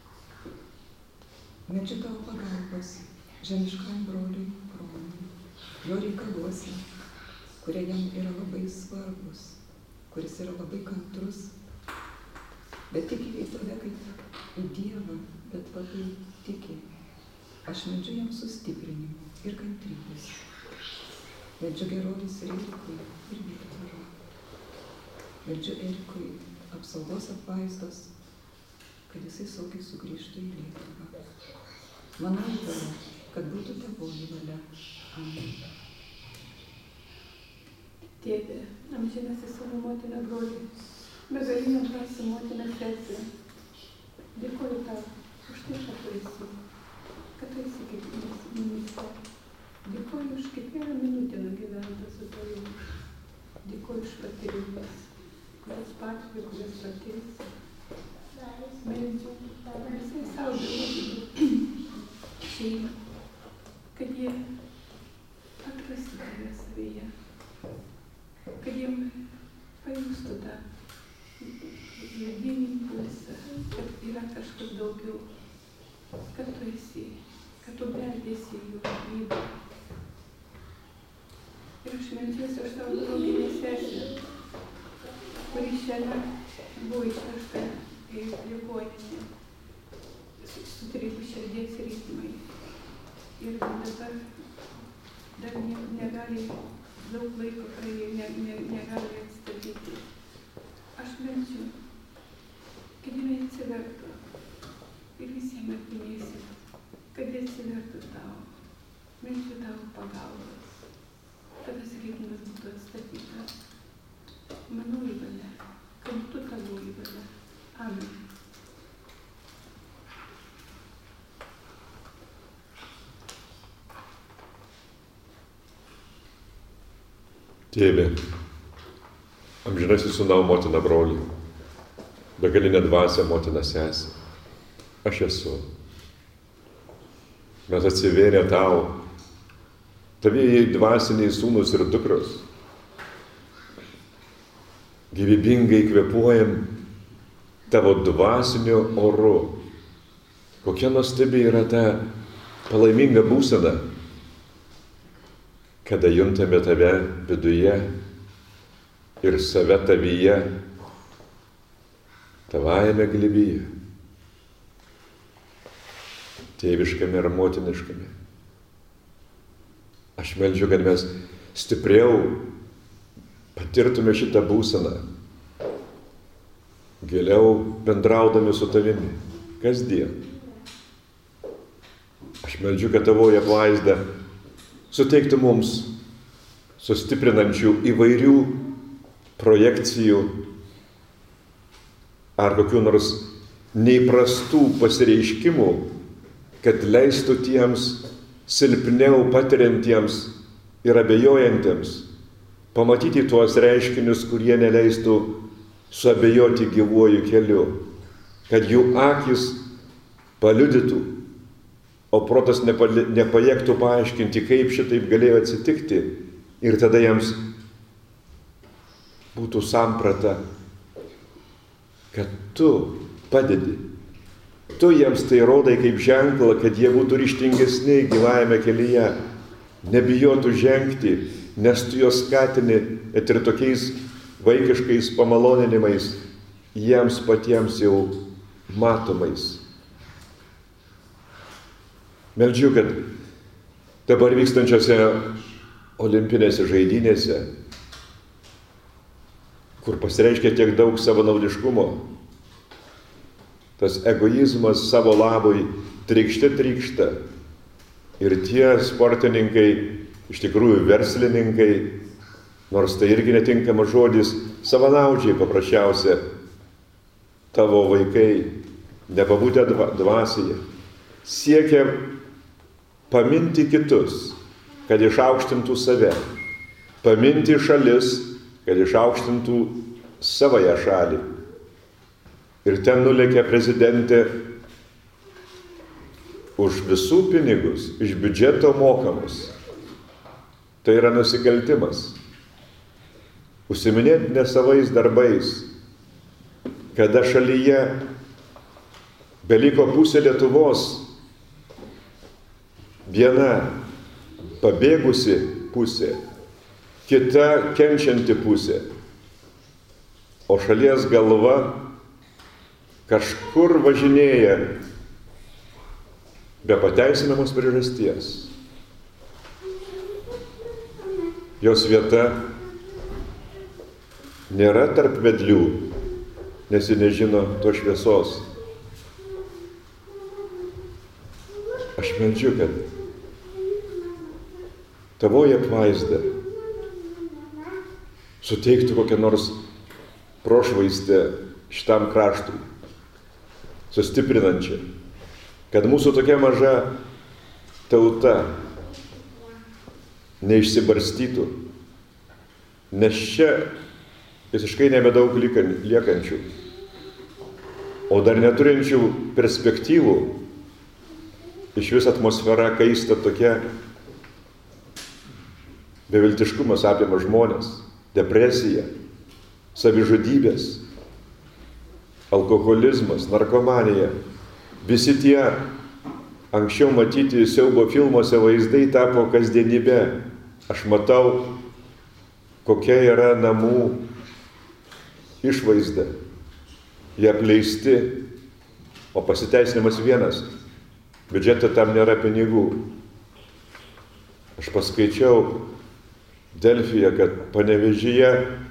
Meldžiu tavo pagalbos žemiškam broliui Romui, jo reikaluose, kurie jam yra labai svarbus, kuris yra labai kantrus, bet tiki į tave kaip į Dievą, bet labai tiki. Aš meldžiu jam sustiprinimo ir kantrybės. Meldžiu gerovės ir Erikui ir Viktorui. Meldžiu Erikui apsaugos apvaizdos, kad jisai saugiai sugrįžtų į Lietuvą. Mano valia, kad būtų tavoji valia. Amen. Tėve, amžinasis savo motiną brolį, begalinę dvasią motiną sesę, dėkoju tau už tai, kad tu esi kiekvienas mumyse. Dėkoju už kiekvieną minutę nugyventą su tavimi. Dėkoju už patyrimus, kurias patiri, kurias patirsi. Meldžiu visai savo draugų šeimą, kad jie atrastų tave savyje, kad jiem pajustų tą vidinį impulsą, kad yra kažkas daugiau, kad tu esi, kad tu beldėsi į jų gyvybę. Ir aš meldžiuosi už savo drauginę sesę, kuri šiandien buvo išvežta į ligoninę, sutrikus širdies ritmai. Ir dabar dar negali, daug laiko praėjo, negali atstatyti. Aš meldžiu, kad jinai atsivertų ir visiems artimiesiems, kad jie atsivertų tau. Meldžiu tavo pagalbos, kad tas ritmas būtų atstatytas. Mano valia, kad tu tavo valia. Amen. Tėve, amžinasis sūnau motina brolį, begalinė dvasia motina sesė, aš esu. Mes atsivėrė tau, tavieji dvasiniai sūnus ir dukros. Gyvybingai kvėpuojam tavo dvasiniu oru. Kokia nuostabi yra ta palaiminga būsena, kada juntame tave viduje ir save tavyje, tavajame glebyje, tėviškame ir motiniškame. Aš meldžiu, kad mes stipriau patirtume šitą būseną, giliau bendraudami su tavimi, kasdien. Aš meldžiu, kad tavoji apvaizda suteiktų mums sustiprinančių įvairių projekcijų ar kokių nors neįprastų pasireiškimų, kad leistų tiems silpniau patiriantiems ir abejojantiems pamatyti tuos reiškinius, kurie neleistų suabejoti gyvuoju keliu, kad jų akis paliudytų, o protas nepajėgtų paaiškinti, kaip šitaip galėjo atsitikti, ir tada jiems būtų samprata, kad tu padedi. Tu jiems tai rodai kaip ženklą, kad jie būtų ryžtingesni gyvajame kelyje, nebijotų žengti, nes tu juos skatini net ir tokiais vaikiškais pamaloninimais, jiems patiems jau matomais. Meldžiu, kad dabar vykstančiose olimpinėse žaidynėse, kur pasireiškia tiek daug savanaudiškumo, tas egoizmas savo labui trykšta. Ir tie sportininkai, iš tikrųjų verslininkai, nors tai irgi netinkamas žodis, savanaudžiai paprasčiausia, tavo vaikai, nepabūtę dvasioje, siekia paminti kitus, kad išaukštintų save, paminti šalis, kad išaukštintų savąją šalį. Ir ten nulėkė prezidentė už visų pinigus, iš biudžeto mokamus. Tai yra nusikaltimas. Užsiiminėti ne savais darbais, kada šalyje beliko pusė Lietuvos, viena pabėgusi pusė, kita kenčianti pusė, o šalies galva kažkur važinėja be pateisinamos priežasties. Jos vieta nėra tarp vedlių, nes ji nežino to šviesos. Aš meldžiu, kad tavoji apvaizda suteiktų kokią nors prošvaistę šitam kraštui, sustiprinančią, kad mūsų tokia maža tauta neišsibarstytų, nes čia visiškai nebedaug liekančių, o dar neturinčių perspektyvų, iš vis atmosfera kaista tokia, beviltiškumas apima žmonės, depresija, savižudybės, alkoholizmas, narkomanija. Visi tie anksčiau matyti siaubo filmuose vaizdai tapo kasdienybė. Aš matau, kokia yra namų išvaizda. Jie apleisti, o pasiteisinimas vienas. Biudžete tam nėra pinigų. Aš paskaičiau Delfyje, kad Panevėžyje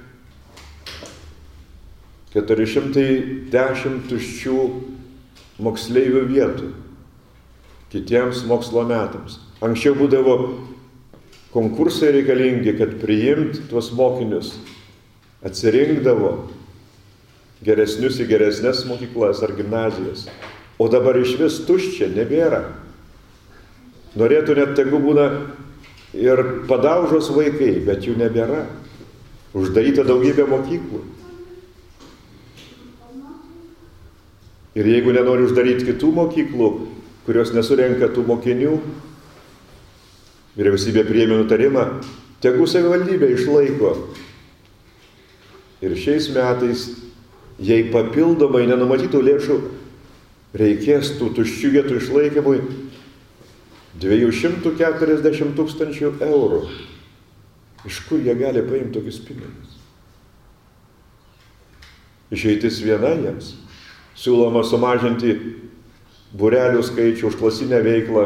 410 tuščių moksleivių vietų kitiems mokslo metams. Anksčiau būdavo konkursai reikalingi, kad priimt tuos mokinius. Atsirinkdavo geresnius į geresnes mokyklas ar gimnazijas. O dabar iš vis tuščia, nebėra. Norėtų net tegu būna ir padaužos vaikai, bet jų nebėra. Uždaryta daugybė mokyklų. Ir jeigu nenori uždaryti kitų mokyklų, kurios nesurenka tų mokinių, vyriausybė priėmė nutarimą, tegu savivaldybė išlaiko. Ir šiais metais, jei papildomai nenumatytų lėšų, reikės tų tuščių vietų išlaikymui 240 000 eurų. Iš kur jie gali paimti tokius pinigus? Išeitis viena jiems. Siūloma sumažinti būrelių skaičių, užklasinę veiklą.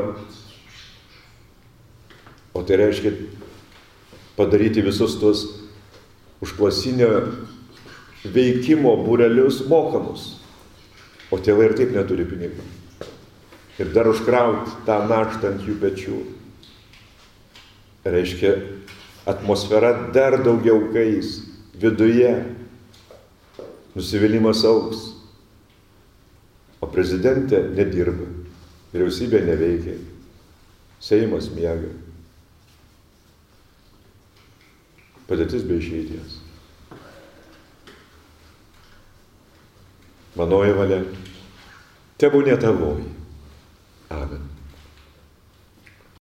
O tai reiškia padaryti visus tuos užklasinio veikimo būrelius mokamus. O tėvai ir taip neturi pinigų. Ir dar užkrauti tą naštą ant jų pečių. Reiškia, atmosfera dar daugiau kais viduje. Nusivylimas augs. O prezidentė nedirba. Vyriausybė neveikia. Seimas miega. Padėtis be išeities. Manoji valia, tebūnie tavoji. Amen.